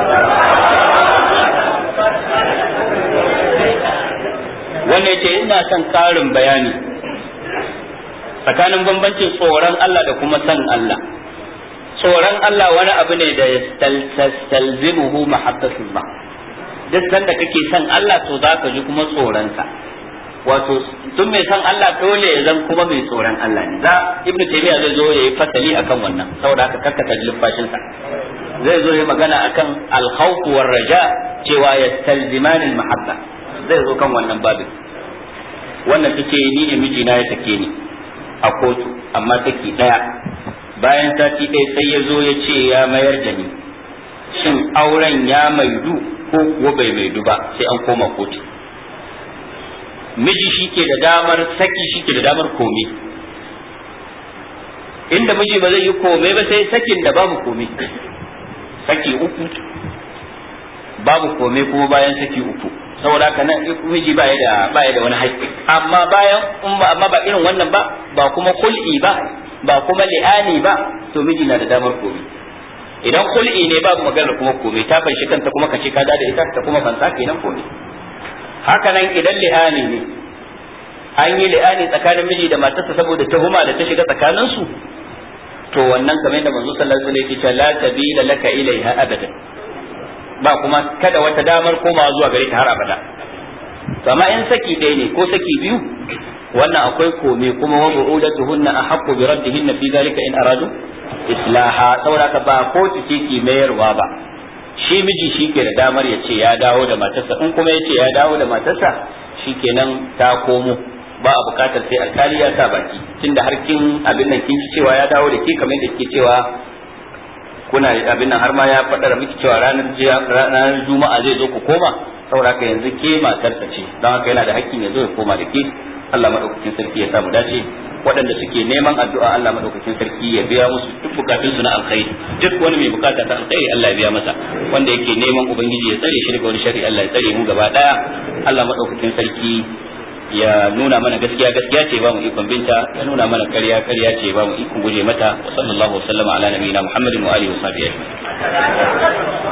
Wannan ce ina son ƙarin bayani tsakanin bambancin tsoron Allah da kuma san Allah. Tsoron Allah wani abu ne da yastalzimuhu mahabbatullah. Duk sanda kake san Allah to zaka ji kuma tsoronsa. Wato tun mai san Allah dole ya zan kuma mai tsoron Allah ne. Za Ibn Taymiyyah zai zo yayi fasali akan wannan saboda haka karkata lumfashin sa. Zai zo yayi magana akan al-khawf war raja cewa yastalziman al-mahabba. Zai zo kan wannan babin. Wannan take ni ne mijina ya take ni a kotu amma take daya. Bayan sati ɗaya sai ya zo ya ce ya mayar da ni. Shin auren ya maidu ko kuwa bai maidu ba sai an koma kotu. Miji shi ke da damar saki, shi ke da damar kome. Inda miji ba zai yi kome ba sai sakin da babu kome. Saki uku babu kome kuma bayan saki uku. Saboda haka nan miji ba ya da ba ya da wani haƙƙi. Amma bayan amma ba irin wannan ba, ba kuma kul'i ba, ba kuma li'ani ba, to miji na da damar kome. Idan kul'i ne babu maganar kuma kome, ta fanshi kanta kuma kace ka da ita ta kuma fansa kenan kome. Haka nan idan li'ani ne an yi li'ani tsakanin miji da matarsa saboda tuhuma da ta shiga tsakaninsu to wannan kamar yadda manzo sallallahu alaihi wasallam yake cewa la sabila laka ilaiha abadan ba kuma kada wata damar komawa zuwa gare ta har abada. To amma in saki ɗaya ne ko saki biyu wannan akwai kome kuma wa bu'udatuhunna ahaqqu bi raddihinna fi zalika in aradu islaha saboda ka ba ko ciki mayarwa ba. Shi miji shi ke da damar ya ce ya dawo da matarsa in kuma ya ce ya dawo da matarsa shi kenan ta komo ba a bukatar sai alkali ya sa baki tunda har kin abin nan kin cewa ya dawo da ke kamar da ke cewa kuna abin nan har ma ya faɗa miki cewa ranar ranar juma'a zai zo ku koma saboda haka yanzu ke matarsa ce don haka yana da hakkin ya zo ya koma da ke. Allah madaukakin sarki ya samu dace. Waɗanda suke neman addu'a Allah madaukakin sarki ya biya musu duk bukatun su na alkhairi duk wani mai bukata ta alkhairi Allah ya biya masa wanda yake neman ubangiji ya tsare shi daga wani sharri Allah ya tsare mu gaba daya. Allah madaukakin sarki ya nuna mana gaskiya gaskiya ce ba mu ikon binta ya nuna mana ƙarya ƙarya ce ba mu ikon guje mata wa sallallahu wa sallama ala nabiyina Muhammadin wa alihi wa sahbihi